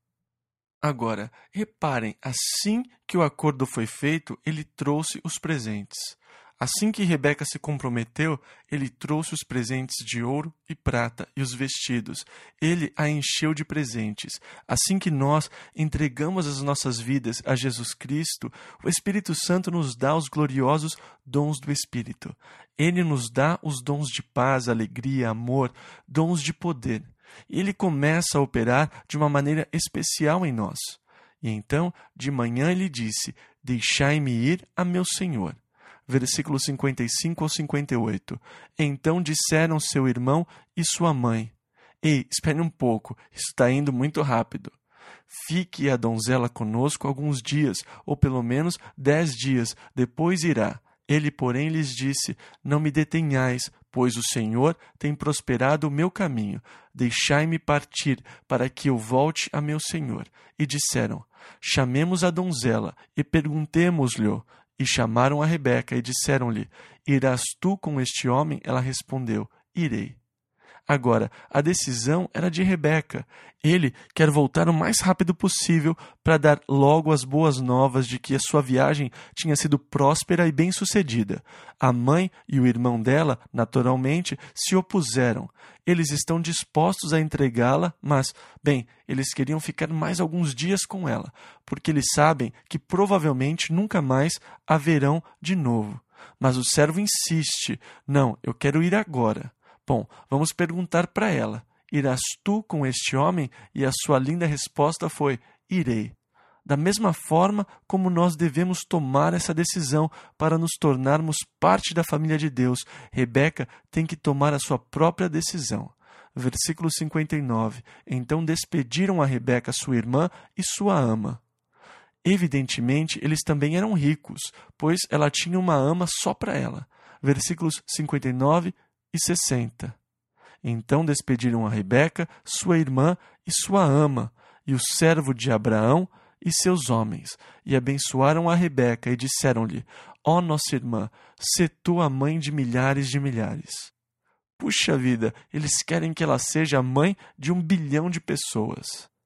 Agora, reparem, assim que o acordo foi feito, ele trouxe os presentes. Assim que Rebeca se comprometeu, ele trouxe os presentes de ouro e prata e os vestidos. Ele a encheu de presentes. Assim que nós entregamos as nossas vidas a Jesus Cristo, o Espírito Santo nos dá os gloriosos dons do Espírito. Ele nos dá os dons de paz, alegria, amor, dons de poder. Ele começa a operar de uma maneira especial em nós. E então, de manhã ele disse: deixai-me ir a meu Senhor. Versículos 55 ao 58. Então disseram seu irmão e sua mãe: ei, espere um pouco, isso está indo muito rápido. Fique a donzela conosco alguns dias, ou pelo menos 10 dias, depois irá. Ele, porém, lhes disse: não me detenhais, pois o Senhor tem prosperado o meu caminho. Deixai-me partir, para que eu volte a meu senhor. E disseram: chamemos a donzela e perguntemo-lhe. E chamaram a Rebeca e disseram-lhe: irás tu com este homem? Ela respondeu: irei. Agora, a decisão era de Rebeca. Ele quer voltar o mais rápido possível para dar logo as boas novas de que a sua viagem tinha sido próspera e bem-sucedida. A mãe e o irmão dela, naturalmente, se opuseram. Eles estão dispostos a entregá-la, mas, bem, eles queriam ficar mais alguns dias com ela, porque eles sabem que provavelmente nunca mais a verão de novo. Mas o servo insiste: não, eu quero ir agora. Bom, vamos perguntar para ela: irás tu com este homem? E a sua linda resposta foi: irei. Da mesma forma como nós devemos tomar essa decisão para nos tornarmos parte da família de Deus, Rebeca tem que tomar a sua própria decisão. Versículo 59. Então despediram a Rebeca, sua irmã, e sua ama. Evidentemente, eles também eram ricos, pois ela tinha uma ama só para ela. Versículos 59 e 60. Então despediram a Rebeca, sua irmã e sua ama, e o servo de Abraão e seus homens, e abençoaram a Rebeca e disseram-lhe: ó nossa irmã, sê tu a mãe de milhares de milhares. Puxa vida, eles querem que ela seja a mãe de 1 bilhão de pessoas.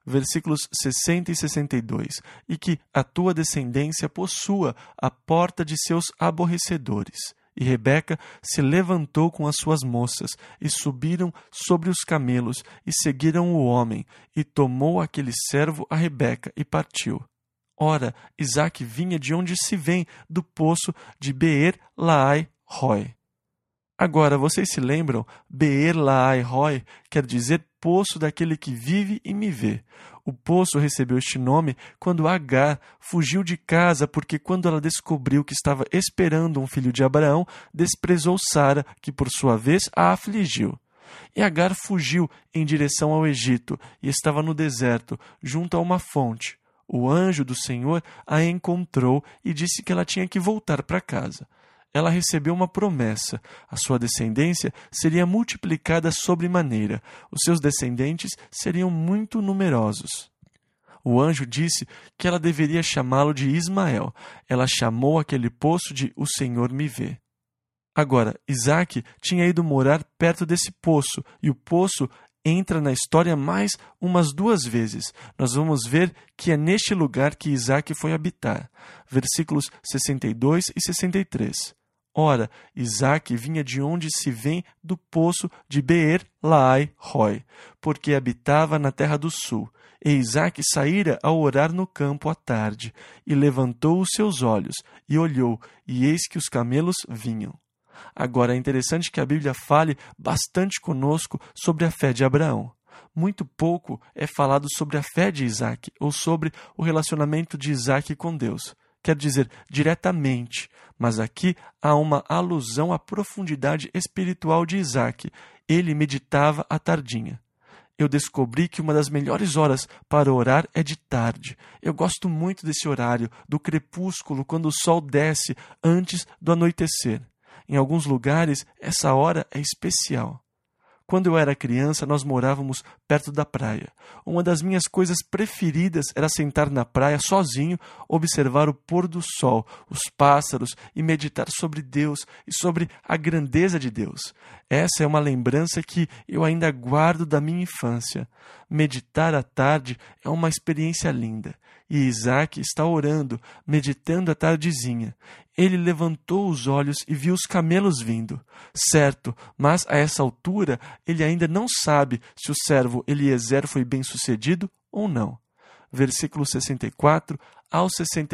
versículos 60 e 62, e que a tua descendência possua a porta de seus aborrecedores. E Rebeca se levantou com as suas moças, e subiram sobre os camelos, e seguiram o homem, e tomou aquele servo a Rebeca, e partiu. Ora, Isaque vinha de onde se vem, do poço de Beer-Laai-Roi. Agora, vocês se lembram? Beer-Laai-Roi quer dizer poço daquele que vive e me vê. O poço recebeu este nome quando Agar fugiu de casa porque quando ela descobriu que estava esperando um filho de Abraão, desprezou Sara, que por sua vez a afligiu. E Agar fugiu em direção ao Egito e estava no deserto, junto a uma fonte. O anjo do Senhor a encontrou e disse que ela tinha que voltar para casa. Ela recebeu uma promessa. A sua descendência seria multiplicada sobremaneira. Os seus descendentes seriam muito numerosos. O anjo disse que ela deveria chamá-lo de Ismael. Ela chamou aquele poço de O Senhor me vê. Agora, Isaque tinha ido morar perto desse poço, e o poço entra na história mais umas 2 vezes. Nós vamos ver que é neste lugar que Isaque foi habitar. Versículos 62 e 63. Ora, Isaque vinha de onde se vem do poço de Beer-Laai-Roi, porque habitava na terra do sul. E Isaque saíra a orar no campo à tarde, e levantou os seus olhos, e olhou, e eis que os camelos vinham. Agora, é interessante que a Bíblia fale bastante conosco sobre a fé de Abraão. Muito pouco é falado sobre a fé de Isaque, ou sobre o relacionamento de Isaque com Deus. Quer dizer, diretamente, mas aqui há uma alusão à profundidade espiritual de Isaque. Ele meditava à tardinha. Eu descobri que uma das melhores horas para orar é de tarde. Eu gosto muito desse horário, do crepúsculo, quando o sol desce antes do anoitecer. Em alguns lugares, essa hora é especial. Quando eu era criança, nós morávamos perto da praia. Uma das minhas coisas preferidas era sentar na praia sozinho, observar o pôr do sol, os pássaros e meditar sobre Deus e sobre a grandeza de Deus. Essa é uma lembrança que eu ainda guardo da minha infância. Meditar à tarde é uma experiência linda. E Isaque está orando, meditando à tardezinha. Ele levantou os olhos e viu os camelos vindo. Certo, mas a essa altura ele ainda não sabe se o servo Eliezer foi bem-sucedido ou não. Versículo 64 ao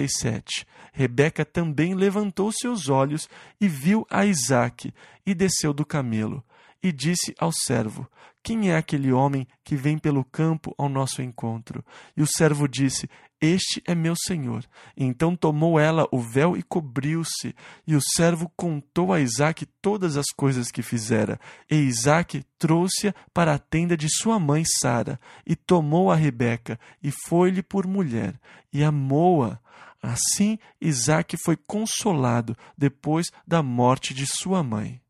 67. Rebeca também levantou seus olhos e viu a Isaque, e desceu do camelo. E disse ao servo: quem é aquele homem que vem pelo campo ao nosso encontro? E o servo disse: este é meu senhor. E então tomou ela o véu e cobriu-se. E o servo contou a Isaque todas as coisas que fizera. E Isaque trouxe-a para a tenda de sua mãe Sara, e tomou a Rebeca, e foi-lhe por mulher, e amou-a. Assim Isaque foi consolado depois da morte de sua mãe.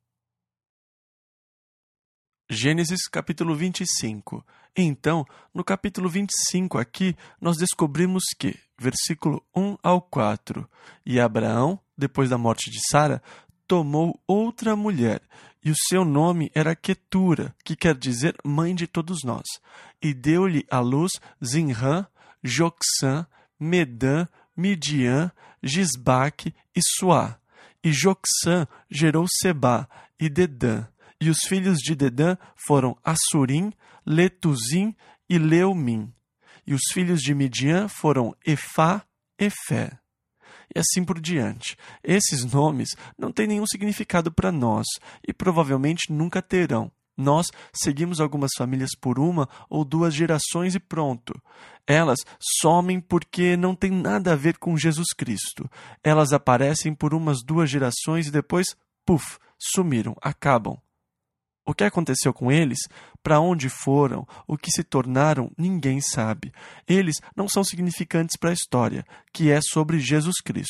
Gênesis capítulo 25. Então, no capítulo 25 aqui, nós descobrimos que, versículo 1 ao 4, e Abraão, depois da morte de Sara, tomou outra mulher, e o seu nome era Quetura, que quer dizer mãe de todos nós, e deu-lhe à luz Zinrã, Jocsã, Medã, Midian, Gisbaque e Suá. E Jocsã gerou Sebá e Dedã. E os filhos de Dedã foram Assurim, Letuzim e Leumim. E os filhos de Midian foram Efá, Efé. E assim por diante. Esses nomes não têm nenhum significado para nós e provavelmente nunca terão. Nós seguimos algumas famílias por 1 ou 2 gerações e pronto. Elas somem porque não tem nada a ver com Jesus Cristo. Elas aparecem por umas 2 gerações e depois, puf, sumiram, acabam. O que aconteceu com eles, para onde foram, o que se tornaram, ninguém sabe. Eles não são significantes para a história, que é sobre Jesus Cristo.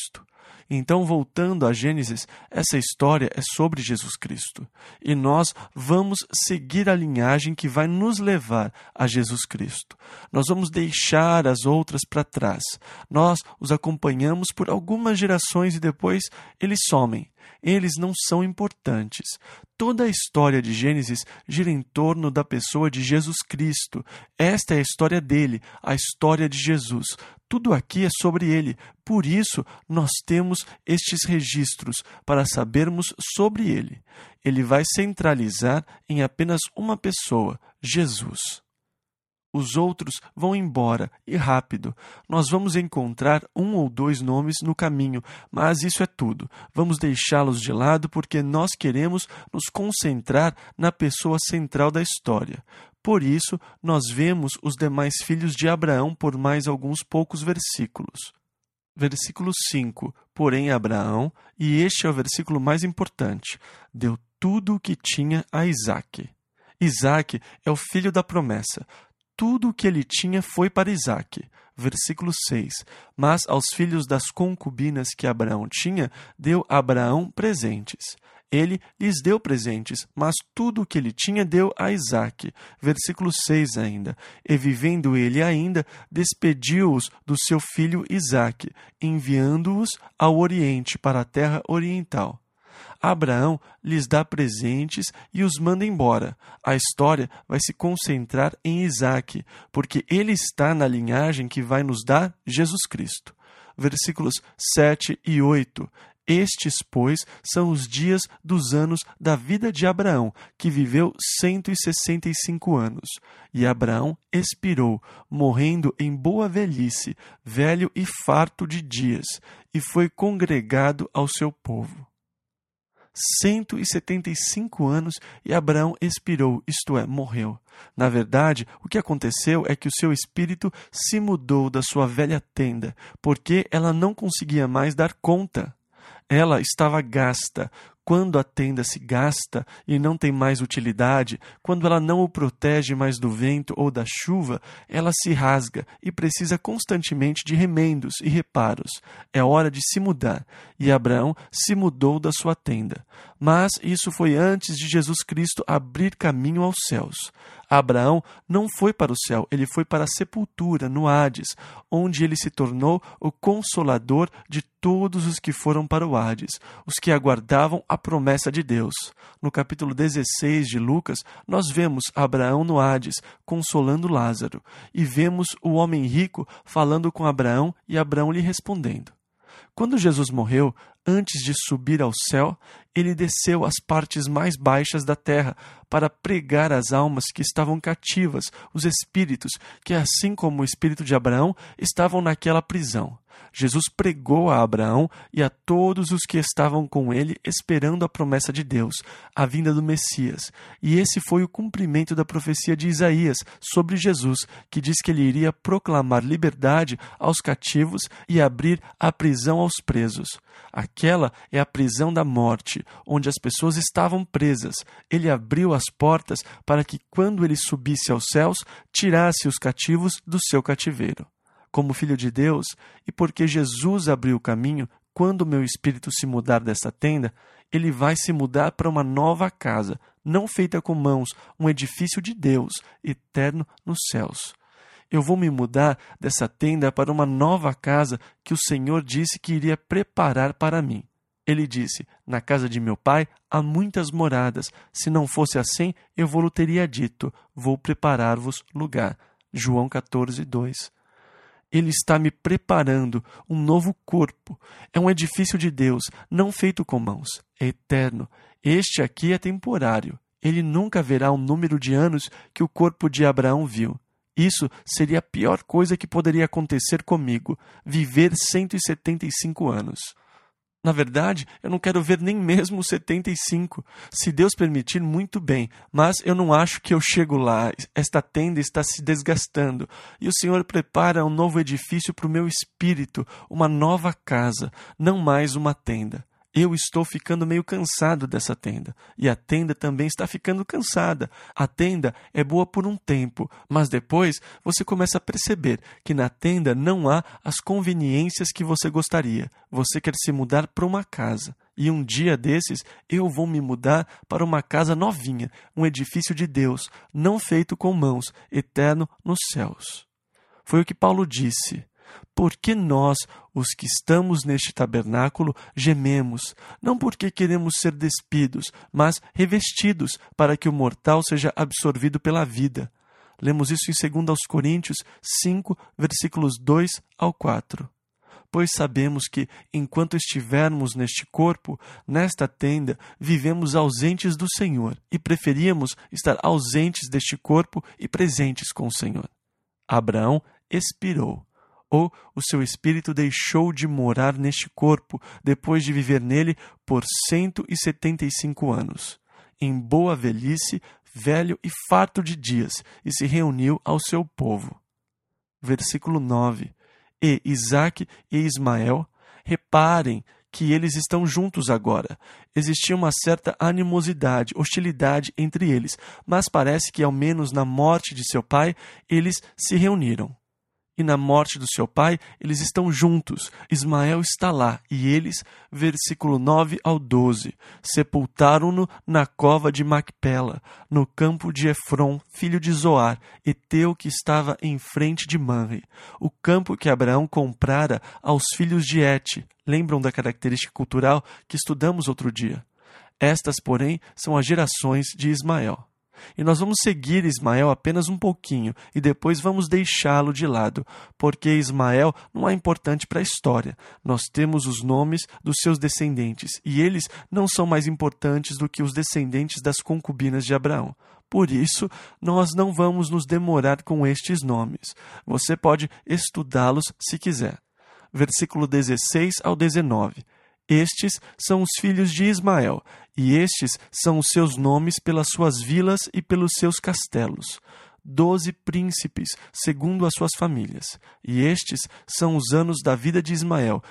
Então, voltando a Gênesis, essa história é sobre Jesus Cristo. E nós vamos seguir a linhagem que vai nos levar a Jesus Cristo. Nós vamos deixar as outras para trás. Nós os acompanhamos por algumas gerações e depois eles somem. Eles não são importantes. Toda a história de Gênesis gira em torno da pessoa de Jesus Cristo. Esta é a história dele, a história de Jesus. Tudo aqui é sobre ele. Por isso, nós temos estes registros para sabermos sobre ele. Ele vai centralizar em apenas uma pessoa, Jesus. Os outros vão embora, e rápido. Nós vamos encontrar 1 ou 2 nomes no caminho, mas isso é tudo. Vamos deixá-los de lado porque nós queremos nos concentrar na pessoa central da história. Por isso, nós vemos os demais filhos de Abraão por mais alguns poucos versículos. Versículo 5. Porém, Abraão, e este é o versículo mais importante, deu tudo o que tinha a Isaque. Isaque é o filho da promessa. Tudo o que ele tinha foi para Isaque. Versículo 6. Mas aos filhos das concubinas que Abraão tinha, deu Abraão presentes. Ele lhes deu presentes, mas tudo o que ele tinha deu a Isaque. Versículo 6 ainda. E vivendo ele ainda, despediu-os do seu filho Isaque, enviando-os ao Oriente, para a terra oriental. Abraão lhes dá presentes e os manda embora. A história vai se concentrar em Isaque, porque ele está na linhagem que vai nos dar Jesus Cristo. Versículos 7 e 8. Estes, pois, são os dias dos anos da vida de Abraão, que viveu 165 anos. E Abraão expirou, morrendo em boa velhice, velho e farto de dias, e foi congregado ao seu povo. 175 anos e Abraão expirou, isto é, morreu. Na verdade, o que aconteceu é que o seu espírito se mudou da sua velha tenda, porque ela não conseguia mais dar conta. Ela estava gasta. Quando a tenda se gasta e não tem mais utilidade, quando ela não o protege mais do vento ou da chuva, ela se rasga e precisa constantemente de remendos e reparos. É hora de se mudar. E Abraão se mudou da sua tenda. Mas isso foi antes de Jesus Cristo abrir caminho aos céus. Abraão não foi para o céu, ele foi para a sepultura, no Hades, onde ele se tornou o consolador de todos os que foram para o Hades, os que aguardavam a promessa de Deus. No capítulo 16 de Lucas, nós vemos Abraão no Hades, consolando Lázaro, e vemos o homem rico falando com Abraão e Abraão lhe respondendo. Quando Jesus morreu, antes de subir ao céu, ele desceu às partes mais baixas da terra para pregar às almas que estavam cativas, os espíritos que, assim como o espírito de Abraão, estavam naquela prisão. Jesus pregou a Abraão e a todos os que estavam com ele esperando a promessa de Deus, a vinda do Messias. E esse foi o cumprimento da profecia de Isaías sobre Jesus, que diz que ele iria proclamar liberdade aos cativos e abrir a prisão aos presos. Aquela é a prisão da morte, onde as pessoas estavam presas. Ele abriu as portas para que, quando ele subisse aos céus, tirasse os cativos do seu cativeiro. Como filho de Deus, e porque Jesus abriu o caminho, quando o meu espírito se mudar dessa tenda, ele vai se mudar para uma nova casa, não feita com mãos, um edifício de Deus, eterno nos céus. Eu vou me mudar dessa tenda para uma nova casa que o Senhor disse que iria preparar para mim. Ele disse, na casa de meu pai há muitas moradas, se não fosse assim, eu vou-lhe teria dito, vou preparar-vos lugar. João 14, 2. Ele está me preparando um novo corpo. É um edifício de Deus, não feito com mãos. É eterno. Este aqui é temporário. Ele nunca verá o número de anos que o corpo de Abraão viu. Isso seria a pior coisa que poderia acontecer comigo, viver 175 anos. Na verdade, eu não quero ver nem mesmo 75. Se Deus permitir, muito bem, mas eu não acho que eu chego lá. Esta tenda está se desgastando. E o Senhor prepara um novo edifício para o meu espírito, uma nova casa, não mais uma tenda. Eu estou ficando meio cansado dessa tenda, e a tenda também está ficando cansada. A tenda é boa por um tempo, mas depois você começa a perceber que na tenda não há as conveniências que você gostaria. Você quer se mudar para uma casa. E um dia desses eu vou me mudar para uma casa novinha, um edifício de Deus, não feito com mãos, eterno nos céus. Foi o que Paulo disse. Porque nós, os que estamos neste tabernáculo, gememos, não porque queremos ser despidos, mas revestidos, para que o mortal seja absorvido pela vida. Lemos isso em 2 Coríntios 5, versículos 2 ao 4. Pois sabemos que, enquanto estivermos neste corpo, nesta tenda, vivemos ausentes do Senhor, e preferíamos estar ausentes deste corpo e presentes com o Senhor. Abraão expirou, ou o seu espírito deixou de morar neste corpo depois de viver nele por 175 anos. Em boa velhice, velho e farto de dias, e se reuniu ao seu povo. Versículo 9. E Isaque e Ismael, reparem que eles estão juntos agora. Existia uma certa animosidade, hostilidade entre eles, mas parece que, ao menos na morte de seu pai, eles se reuniram. E na morte do seu pai, eles estão juntos. Ismael está lá, e eles, versículo 9 ao 12, sepultaram-no na cova de Macpela, no campo de Efron, filho de Zoar, heteu que estava em frente de Manre, o campo que Abraão comprara aos filhos de Et. Lembram da característica cultural que estudamos outro dia? Estas, porém, são as gerações de Ismael. E nós vamos seguir Ismael apenas um pouquinho e depois vamos deixá-lo de lado, porque Ismael não é importante para a história. Nós temos os nomes dos seus descendentes e eles não são mais importantes do que os descendentes das concubinas de Abraão. Por isso, nós não vamos nos demorar com estes nomes. Você pode estudá-los se quiser. Versículo 16 ao 19. Estes são os filhos de Ismael, e estes são os seus nomes pelas suas vilas e pelos seus castelos. 12 príncipes, segundo as suas famílias. E estes são os anos da vida de Ismael,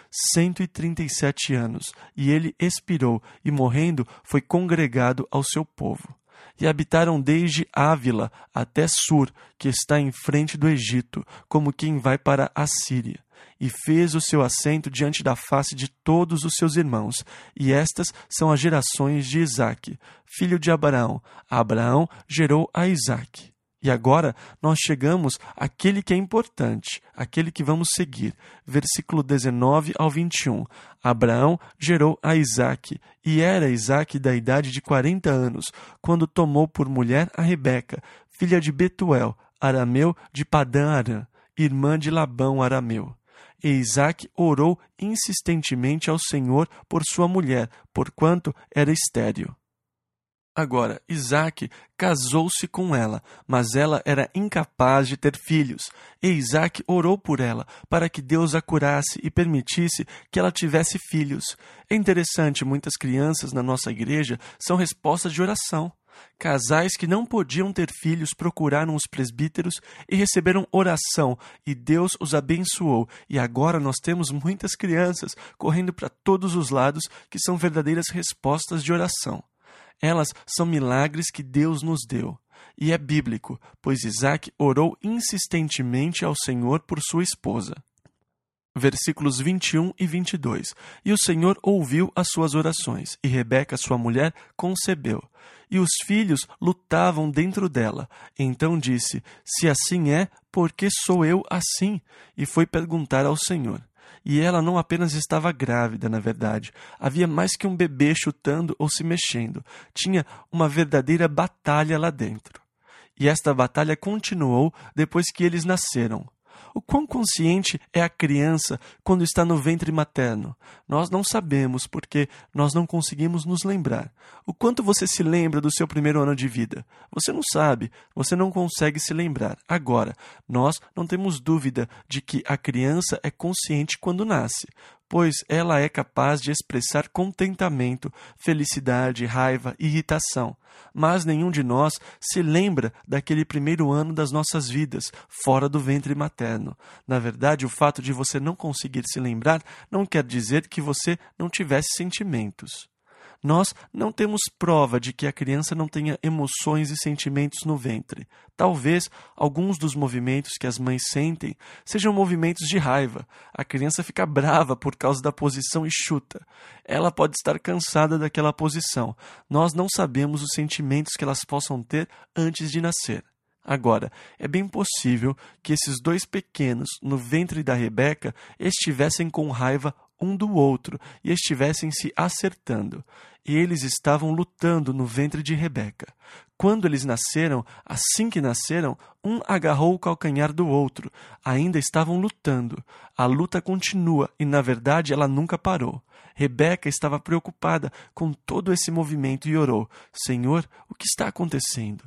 137 anos. E ele expirou, e morrendo foi congregado ao seu povo. E habitaram desde Ávila até Sur, que está em frente do Egito, como quem vai para a Síria. E fez o seu assento diante da face de todos os seus irmãos. E estas são as gerações de Isaque, filho de Abraão. Abraão gerou a Isaque. E agora nós chegamos àquele que é importante, aquele que vamos seguir. Versículo 19 ao 21. Abraão gerou a Isaque, e era Isaque da idade de 40 anos, quando tomou por mulher a Rebeca, filha de Betuel, arameu de Padã-Arã, irmã de Labão, arameu. E Isaque orou insistentemente ao Senhor por sua mulher, porquanto era estéril. Agora, Isaque casou-se com ela, mas ela era incapaz de ter filhos. E Isaque orou por ela, para que Deus a curasse e permitisse que ela tivesse filhos. É interessante, muitas crianças na nossa igreja são respostas de oração. Casais que não podiam ter filhos procuraram os presbíteros e receberam oração, e Deus os abençoou. E agora nós temos muitas crianças correndo para todos os lados que são verdadeiras respostas de oração. Elas são milagres que Deus nos deu. E é bíblico, pois Isaque orou insistentemente ao Senhor por sua esposa. Versículos 21 e 22. E o Senhor ouviu as suas orações, e Rebeca, sua mulher, concebeu. E os filhos lutavam dentro dela. Então disse, se assim é, por que sou eu assim? E foi perguntar ao Senhor. E ela não apenas estava grávida, na verdade. Havia mais que um bebê chutando ou se mexendo. Tinha uma verdadeira batalha lá dentro. E esta batalha continuou depois que eles nasceram. O quão consciente é a criança quando está no ventre materno? Nós não sabemos, porque nós não conseguimos nos lembrar. O quanto você se lembra do seu primeiro ano de vida? Você não sabe, você não consegue se lembrar. Agora, nós não temos dúvida de que a criança é consciente quando nasce. pois ela é capaz de expressar contentamento, felicidade, raiva, irritação. Mas nenhum de nós se lembra daquele primeiro ano das nossas vidas, fora do ventre materno. Na verdade, o fato de você não conseguir se lembrar não quer dizer que você não tivesse sentimentos. Nós não temos prova de que a criança não tenha emoções e sentimentos no ventre. Talvez alguns dos movimentos que as mães sentem sejam movimentos de raiva. A criança fica brava por causa da posição enxuta. Ela pode estar cansada daquela posição. Nós não sabemos os sentimentos que elas possam ter antes de nascer. Agora, é bem possível que esses dois pequenos no ventre da Rebeca estivessem com raiva um do outro e estivessem se acertando. E eles estavam lutando no ventre de Rebeca. Quando eles nasceram, assim que nasceram, um agarrou o calcanhar do outro. Ainda estavam lutando. A luta continua e, na verdade, ela nunca parou. Rebeca estava preocupada com todo esse movimento e orou: Senhor, o que está acontecendo?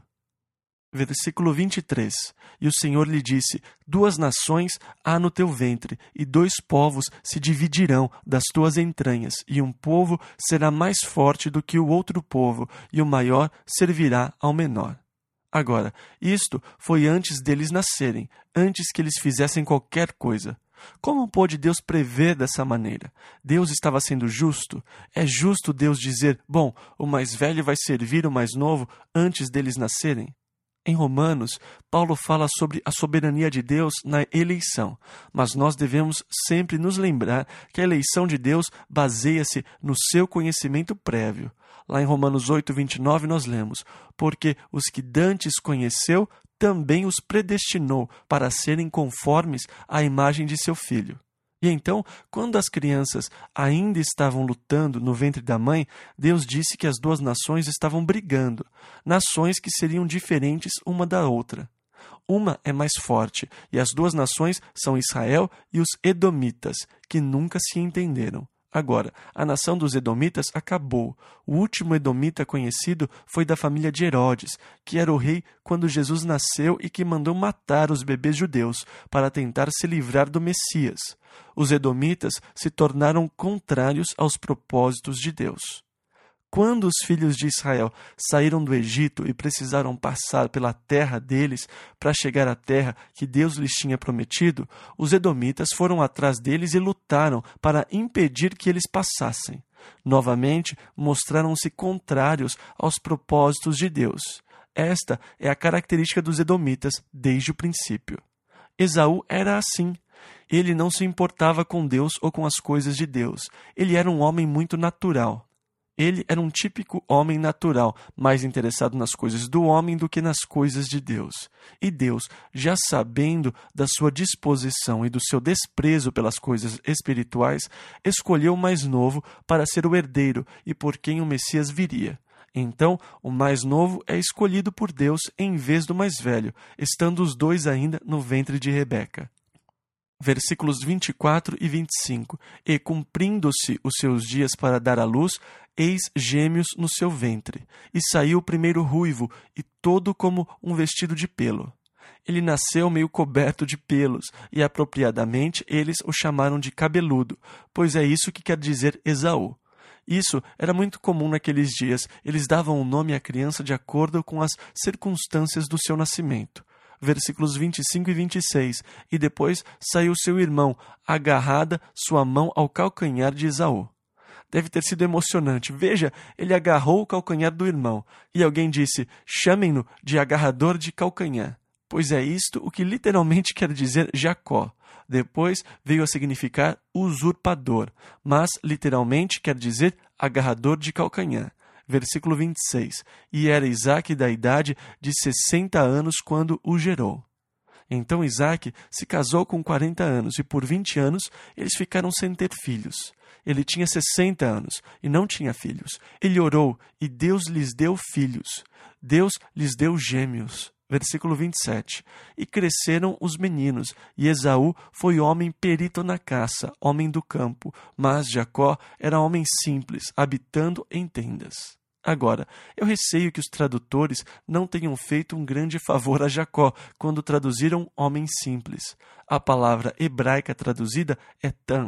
Versículo 23. E o Senhor lhe disse: 2 nações há no teu ventre, e 2 povos se dividirão das tuas entranhas, e um povo será mais forte do que o outro povo, e o maior servirá ao menor. Agora, isto foi antes deles nascerem, antes que eles fizessem qualquer coisa. Como pôde Deus prever dessa maneira? Deus estava sendo justo? É justo Deus dizer: bom, o mais velho vai servir o mais novo antes deles nascerem? Em Romanos, Paulo fala sobre a soberania de Deus na eleição, mas nós devemos sempre nos lembrar que a eleição de Deus baseia-se no seu conhecimento prévio. Lá em Romanos 8:29 nós lemos: porque os que dantes conheceu, também os predestinou para serem conformes à imagem de seu Filho. E então, quando as crianças ainda estavam lutando no ventre da mãe, Deus disse que as 2 nações estavam brigando, nações que seriam diferentes uma da outra. Uma é mais forte, e as 2 nações são Israel e os Edomitas, que nunca se entenderam. Agora, a nação dos Edomitas acabou. O último Edomita conhecido foi da família de Herodes, que era o rei quando Jesus nasceu e que mandou matar os bebês judeus para tentar se livrar do Messias. Os Edomitas se tornaram contrários aos propósitos de Deus. Quando os filhos de Israel saíram do Egito e precisaram passar pela terra deles para chegar à terra que Deus lhes tinha prometido, os edomitas foram atrás deles e lutaram para impedir que eles passassem. Novamente, mostraram-se contrários aos propósitos de Deus. Esta é a característica dos edomitas desde o princípio. Esaú era assim. Ele não se importava com Deus ou com as coisas de Deus. Ele era um homem muito natural. Ele era um típico homem natural, mais interessado nas coisas do homem do que nas coisas de Deus. E Deus, já sabendo da sua disposição e do seu desprezo pelas coisas espirituais, escolheu o mais novo para ser o herdeiro e por quem o Messias viria. Então, o mais novo é escolhido por Deus em vez do mais velho, estando os 2 ainda no ventre de Rebeca. Versículos 24 e 25. E cumprindo-se os seus dias para dar à luz, eis gêmeos no seu ventre. E saiu o primeiro ruivo, e todo como um vestido de pelo. Ele nasceu meio coberto de pelos, e apropriadamente eles o chamaram de cabeludo, pois é isso que quer dizer Esaú. Isso era muito comum naqueles dias. Eles davam o nome à criança de acordo com as circunstâncias do seu nascimento. Versículos 25 e 26. E depois saiu seu irmão, agarrada sua mão ao calcanhar de Esaú. Deve ter sido emocionante. Veja, ele agarrou o calcanhar do irmão. E alguém disse: chamem-no de agarrador de calcanhar. Pois é isto o que literalmente quer dizer Jacó. Depois veio a significar usurpador, mas literalmente quer dizer agarrador de calcanhar. Versículo 26. E era Isaque da idade de 60 anos quando o gerou. Então Isaque se casou com 40 anos e por 20 anos eles ficaram sem ter filhos. Ele tinha 60 anos e não tinha filhos. Ele orou e Deus lhes deu filhos. Deus lhes deu gêmeos. Versículo 27. E cresceram os meninos, e Esaú foi homem perito na caça, homem do campo, mas Jacó era homem simples, habitando em tendas. Agora, eu receio que os tradutores não tenham feito um grande favor a Jacó quando traduziram homem simples. A palavra hebraica traduzida é tam,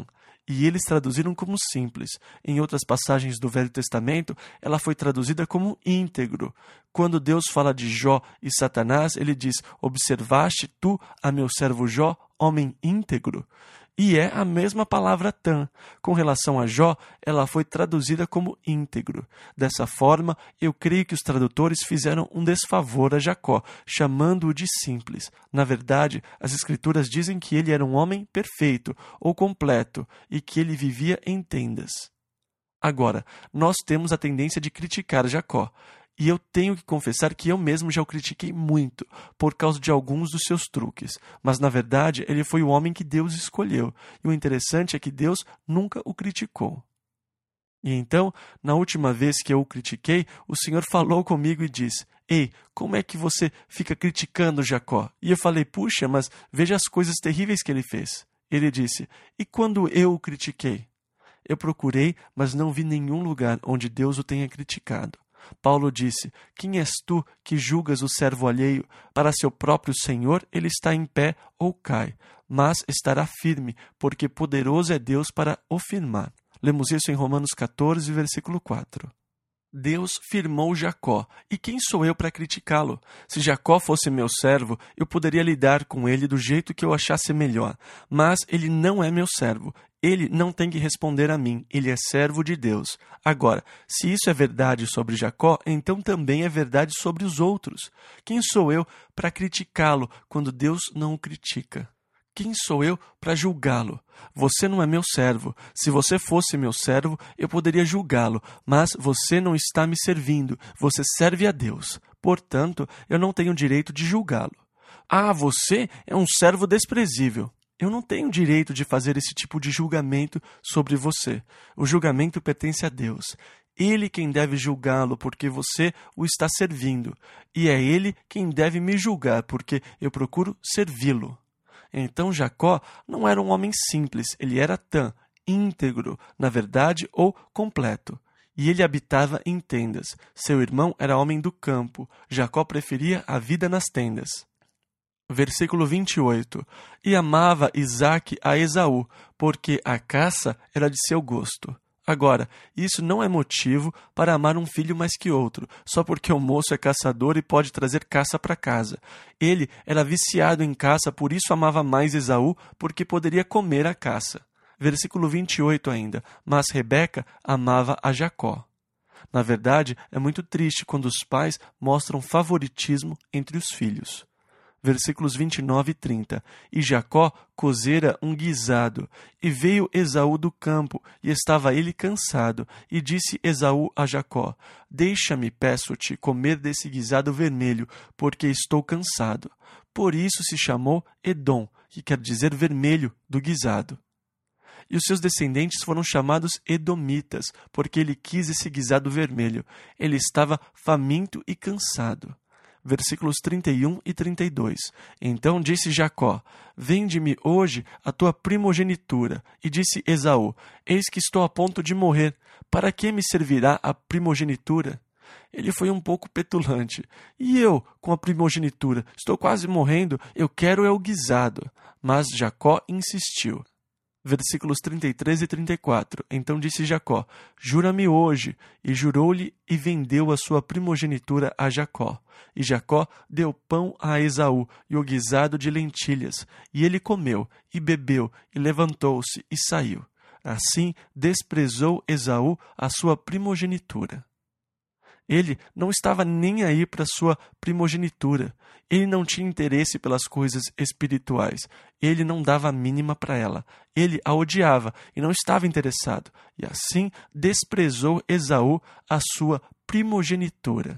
e eles traduziram como simples. Em outras passagens do Velho Testamento, ela foi traduzida como íntegro. Quando Deus fala de Jó e Satanás, ele diz: observaste tu a meu servo Jó, homem íntegro? E é a mesma palavra tam. Com relação a Jó, ela foi traduzida como íntegro. Dessa forma, eu creio que os tradutores fizeram um desfavor a Jacó, chamando-o de simples. Na verdade, as Escrituras dizem que ele era um homem perfeito ou completo e que ele vivia em tendas. Agora, nós temos a tendência de criticar Jacó. E eu tenho que confessar que eu mesmo já o critiquei muito por causa de alguns dos seus truques. Mas, na verdade, ele foi o homem que Deus escolheu. E o interessante é que Deus nunca o criticou. E então, na última vez que eu o critiquei, o Senhor falou comigo e disse: ei, como é que você fica criticando Jacó? E eu falei: puxa, mas veja as coisas terríveis que ele fez. Ele disse: e quando eu o critiquei? Eu procurei, mas não vi nenhum lugar onde Deus o tenha criticado. Paulo disse: quem és tu que julgas o servo alheio? Para seu próprio Senhor ele está em pé ou cai, mas estará firme, porque poderoso é Deus para o firmar. Lemos isso em Romanos 14, versículo 4. Deus firmou Jacó, e quem sou eu para criticá-lo? Se Jacó fosse meu servo, eu poderia lidar com ele do jeito que eu achasse melhor. Mas ele não é meu servo. Ele não tem que responder a mim. Ele é servo de Deus. Agora, se isso é verdade sobre Jacó, então também é verdade sobre os outros. Quem sou eu para criticá-lo quando Deus não o critica? Quem sou eu para julgá-lo? Você não é meu servo. Se você fosse meu servo, eu poderia julgá-lo, mas você não está me servindo. Você serve a Deus. Portanto, eu não tenho direito de julgá-lo. Ah, você é um servo desprezível. Eu não tenho direito de fazer esse tipo de julgamento sobre você. O julgamento pertence a Deus. Ele quem deve julgá-lo, porque você o está servindo. E é ele quem deve me julgar, porque eu procuro servi-lo. Então Jacó não era um homem simples, ele era tam, íntegro, na verdade, ou completo. E ele habitava em tendas. Seu irmão era homem do campo. Jacó preferia a vida nas tendas. Versículo 28. E amava Isaque a Esaú, porque a caça era de seu gosto. Agora, isso não é motivo para amar um filho mais que outro, só porque o moço é caçador e pode trazer caça para casa. Ele era viciado em caça, por isso amava mais Esaú, porque poderia comer a caça. Versículo 28 ainda. Mas Rebeca amava a Jacó. Na verdade, é muito triste quando os pais mostram favoritismo entre os filhos. Versículos 29 e 30. E Jacó cozera um guisado, e veio Esaú do campo, e estava ele cansado. E disse Esaú a Jacó: deixa-me, peço-te, comer desse guisado vermelho, porque estou cansado. Por isso se chamou Edom, que quer dizer vermelho, do guisado. E os seus descendentes foram chamados Edomitas, porque ele quis esse guisado vermelho. Ele estava faminto e cansado. Versículos 31 e 32. Então disse Jacó: vende-me hoje a tua primogenitura. E disse Esaú: eis que estou a ponto de morrer. Para que me servirá a primogenitura? Ele foi um pouco petulante. E eu, com a primogenitura, estou quase morrendo, eu quero é o guisado. Mas Jacó insistiu. Versículos 33 e 34. Então disse Jacó: jura-me hoje. E jurou-lhe e vendeu a sua primogenitura a Jacó. E Jacó deu pão a Esaú e o guisado de lentilhas. E ele comeu, e bebeu, e levantou-se, e saiu. Assim desprezou Esaú a sua primogenitura. Ele não estava nem aí para sua primogenitura. Ele não tinha interesse pelas coisas espirituais. Ele não dava a mínima para ela. Ele a odiava e não estava interessado. E assim desprezou Esaú a sua primogenitura.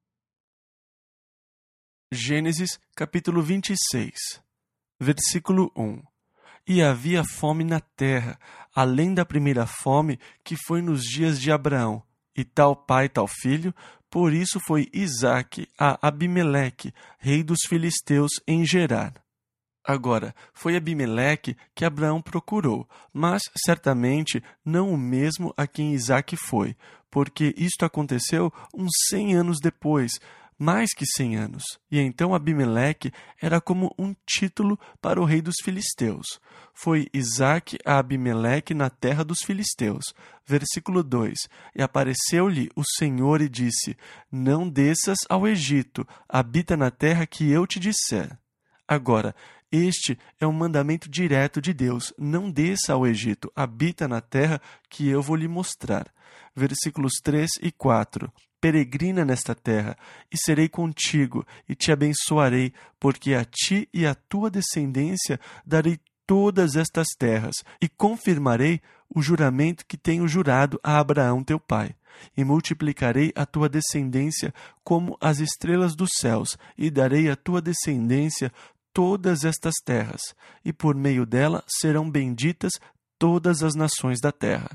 Gênesis capítulo 26, versículo 1. E havia fome na terra, além da primeira fome que foi nos dias de Abraão. E tal pai, tal filho, por isso foi Isaque a Abimeleque, rei dos filisteus, em Gerar. Agora, foi Abimeleque que Abraão procurou, mas certamente não o mesmo a quem Isaque foi, porque isto aconteceu uns 100 anos depois. mais que 100 anos. E então Abimeleque era como um título para o rei dos filisteus. Foi Isaque a Abimeleque na terra dos filisteus. Versículo 2. E apareceu-lhe o Senhor e disse: Não desças ao Egito, habita na terra que eu te disser. Agora, este é um mandamento direto de Deus. Não desça ao Egito, habita na terra que eu vou lhe mostrar. Versículos 3 e 4. Peregrina nesta terra, e serei contigo, e te abençoarei, porque a ti e à tua descendência darei todas estas terras, e confirmarei o juramento que tenho jurado a Abraão teu pai. E multiplicarei a tua descendência como as estrelas dos céus, e darei à tua descendência todas estas terras, e por meio dela serão benditas todas as nações da terra.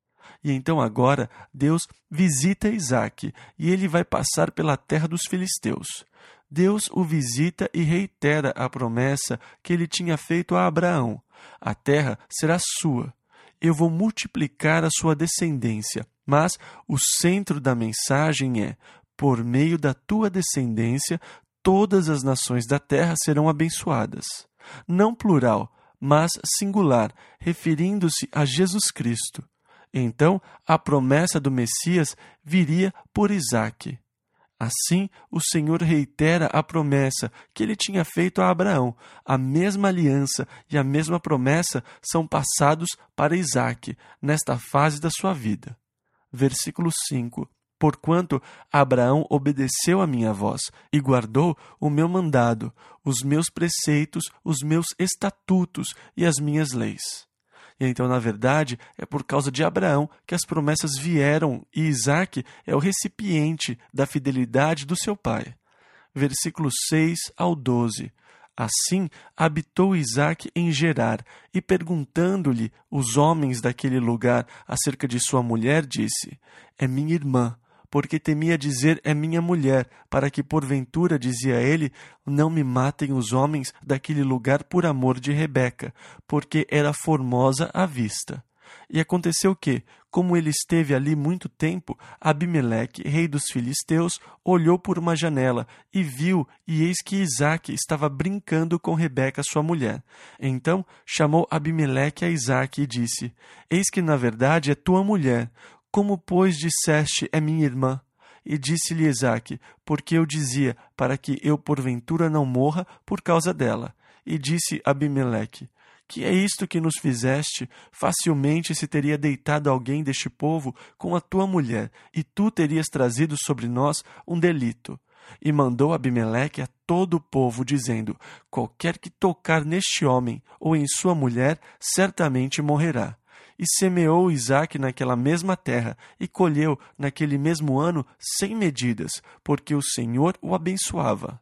E então agora Deus visita Isaque, e ele vai passar pela terra dos filisteus. Deus o visita e reitera a promessa que ele tinha feito a Abraão. A terra será sua. Eu vou multiplicar a sua descendência. Mas o centro da mensagem é: por meio da tua descendência, todas as nações da terra serão abençoadas. Não plural, mas singular, referindo-se a Jesus Cristo. Então, a promessa do Messias viria por Isaque. Assim, o Senhor reitera a promessa que ele tinha feito a Abraão. A mesma aliança e a mesma promessa são passados para Isaque, nesta fase da sua vida. Versículo 5. Porquanto Abraão obedeceu a minha voz e guardou o meu mandado, os meus preceitos, os meus estatutos e as minhas leis. E então, na verdade, é por causa de Abraão que as promessas vieram e Isaque é o recipiente da fidelidade do seu pai. Versículos 6 ao 12. Assim habitou Isaque em Gerar, e perguntando-lhe os homens daquele lugar acerca de sua mulher, disse: É minha irmã. Porque temia dizer: é minha mulher, para que porventura, dizia ele, não me matem os homens daquele lugar por amor de Rebeca, porque era formosa à vista. E aconteceu que, como ele esteve ali muito tempo, Abimeleque, rei dos filisteus, olhou por uma janela e viu, e eis que Isaque estava brincando com Rebeca, sua mulher. Então chamou Abimeleque a Isaque e disse: Eis que na verdade é tua mulher. Como, pois, disseste, é minha irmã? E disse-lhe Isaque: porque eu dizia, para que eu porventura não morra por causa dela. E disse Abimeleque: que é isto que nos fizeste? Facilmente se teria deitado alguém deste povo com a tua mulher, e tu terias trazido sobre nós um delito. E mandou Abimeleque a todo o povo, dizendo: qualquer que tocar neste homem ou em sua mulher, certamente morrerá. E semeou Isaque naquela mesma terra, e colheu naquele mesmo ano 100 medidas, porque o Senhor o abençoava.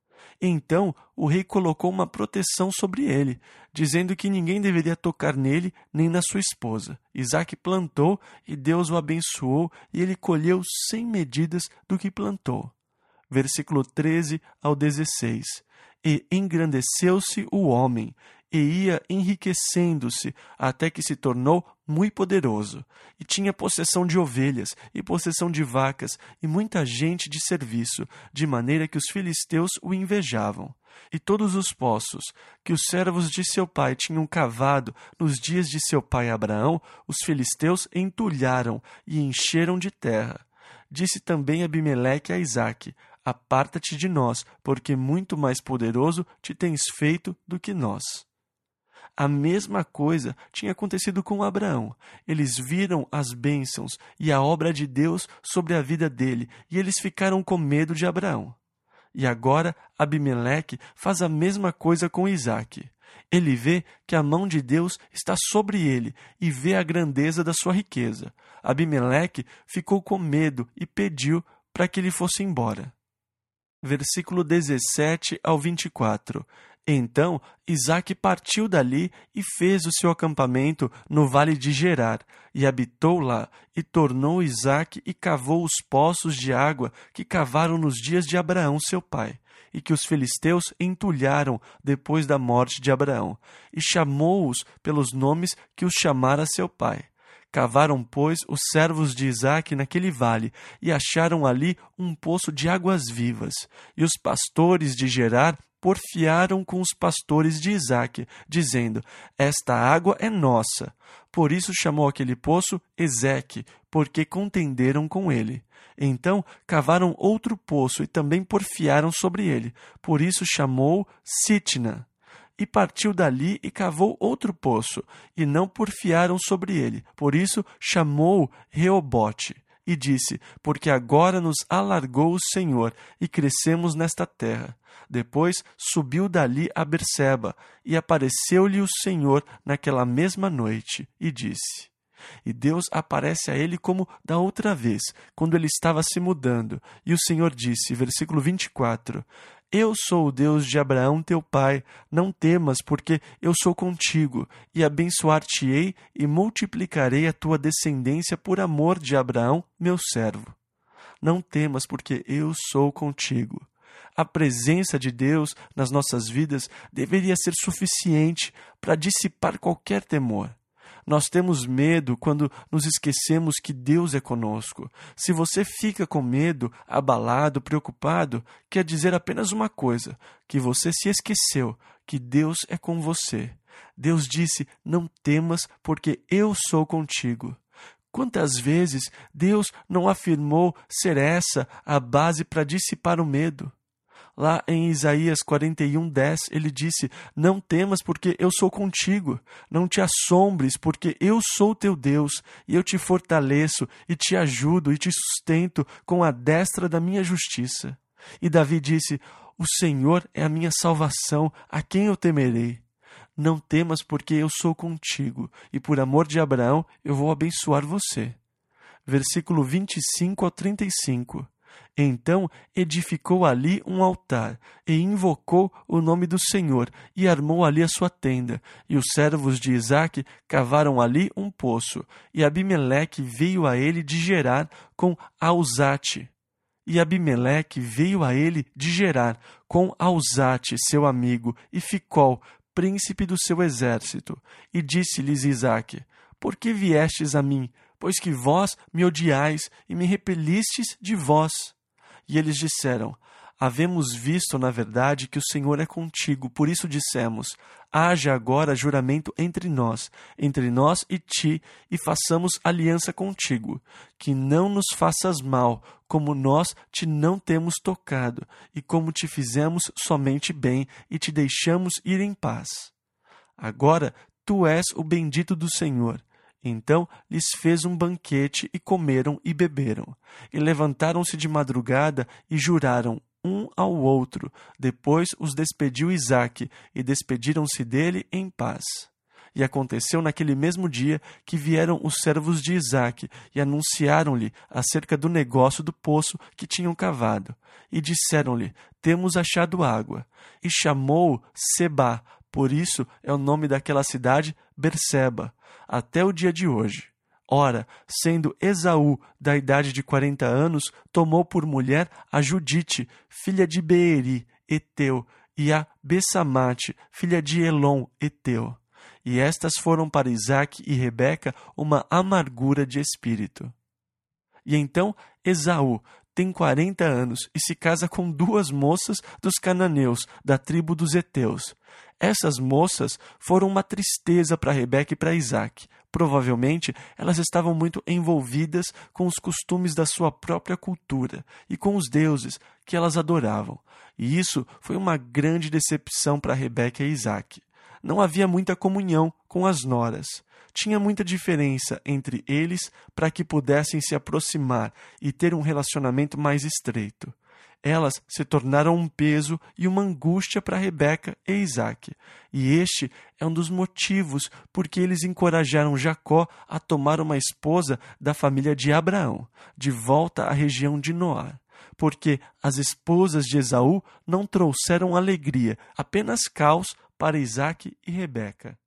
Então o rei colocou uma proteção sobre ele, dizendo que ninguém deveria tocar nele nem na sua esposa. Isaque plantou, e Deus o abençoou, e ele colheu 100 medidas do que plantou. Versículo 13 ao 16. E engrandeceu-se o homem, e ia enriquecendo-se, até que se tornou muito poderoso, e tinha possessão de ovelhas, e possessão de vacas, e muita gente de serviço, de maneira que os filisteus o invejavam. E todos os poços que os servos de seu pai tinham cavado nos dias de seu pai Abraão, os filisteus entulharam e encheram de terra. Disse também Abimeleque a Isaque: aparta-te de nós, porque muito mais poderoso te tens feito do que nós. A mesma coisa tinha acontecido com Abraão. Eles viram as bênçãos e a obra de Deus sobre a vida dele, e eles ficaram com medo de Abraão. E agora Abimeleque faz a mesma coisa com Isaque. Ele vê que a mão de Deus está sobre ele e vê a grandeza da sua riqueza. Abimeleque ficou com medo e pediu para que ele fosse embora. Versículo 17 ao 24. Então Isaque partiu dali e fez o seu acampamento no vale de Gerar, e habitou lá, e tornou Isaque e cavou os poços de água que cavaram nos dias de Abraão seu pai, e que os filisteus entulharam depois da morte de Abraão, e chamou-os pelos nomes que os chamara seu pai. Cavaram, pois, os servos de Isaque naquele vale, e acharam ali um poço de águas vivas. E os pastores de Gerar porfiaram com os pastores de Isaque, dizendo: esta água é nossa. Por isso chamou aquele poço Ezeque, porque contenderam com ele. Então cavaram outro poço e também porfiaram sobre ele. Por isso chamou Sitna. E partiu dali e cavou outro poço, e não porfiaram sobre ele. Por isso chamou Reobote. E disse: porque agora nos alargou o Senhor, e crescemos nesta terra. Depois subiu dali a Berseba, e apareceu-lhe o Senhor naquela mesma noite, e disse... E Deus aparece a ele como da outra vez, quando ele estava se mudando. E o Senhor disse, versículo 24, eu sou o Deus de Abraão teu pai, não temas, porque eu sou contigo, e abençoar-te-ei e multiplicarei a tua descendência por amor de Abraão, meu servo. Não temas, porque eu sou contigo. A presença de Deus nas nossas vidas deveria ser suficiente para dissipar qualquer temor. Nós temos medo quando nos esquecemos que Deus é conosco. Se você fica com medo, abalado, preocupado, quer dizer apenas uma coisa, que você se esqueceu, que Deus é com você. Deus disse, não temas, porque eu sou contigo. Quantas vezes Deus não afirmou ser essa a base para dissipar o medo? Lá em Isaías 41:10, ele disse, não temas porque eu sou contigo, não te assombres porque eu sou teu Deus, e eu te fortaleço, e te ajudo, e te sustento com a destra da minha justiça. E Davi disse, o Senhor é a minha salvação, a quem eu temerei? Não temas porque eu sou contigo, e por amor de Abraão eu vou abençoar você. Versículo 25-35. Então edificou ali um altar, e invocou o nome do Senhor, e armou ali a sua tenda. E os servos de Isaque cavaram ali um poço, e Abimeleque veio a ele de Gerar com Auzate. E Abimeleque veio a ele de Gerar com Auzate, seu amigo, e Ficol, príncipe do seu exército. E disse-lhes Isaque, por que viestes a mim? Pois que vós me odiais e me repelistes de vós. E eles disseram, havemos visto, na verdade, que o Senhor é contigo, por isso dissemos, haja agora juramento entre nós e ti, e façamos aliança contigo, que não nos faças mal, como nós te não temos tocado, e como te fizemos somente bem, e te deixamos ir em paz. Agora tu és o bendito do Senhor. Então lhes fez um banquete e comeram e beberam. E levantaram-se de madrugada e juraram um ao outro. Depois os despediu Isaque e despediram-se dele em paz. E aconteceu naquele mesmo dia que vieram os servos de Isaque e anunciaram-lhe acerca do negócio do poço que tinham cavado. E disseram-lhe, temos achado água. E chamou Sebá, por isso é o nome daquela cidade Berseba, até o dia de hoje. Ora, sendo Esaú da idade de 40 anos, tomou por mulher a Judite, filha de Beeri, Eteu, e a Bessamate, filha de Elon, Eteu. E estas foram para Isaque e Rebeca uma amargura de espírito. E então Esaú tem 40 anos e se casa com 2 moças dos cananeus, da tribo dos heteus. Essas moças foram uma tristeza para Rebeca e para Isaque. Provavelmente, elas estavam muito envolvidas com os costumes da sua própria cultura e com os deuses que elas adoravam. E isso foi uma grande decepção para Rebeca e Isaque. Não havia muita comunhão com as noras. Tinha muita diferença entre eles para que pudessem se aproximar e ter um relacionamento mais estreito. Elas se tornaram um peso e uma angústia para Rebeca e Isaque. E este é um dos motivos por que eles encorajaram Jacó a tomar uma esposa da família de Abraão, de volta à região de Noar. Porque as esposas de Esaú não trouxeram alegria, apenas caos para Isaque e Rebeca.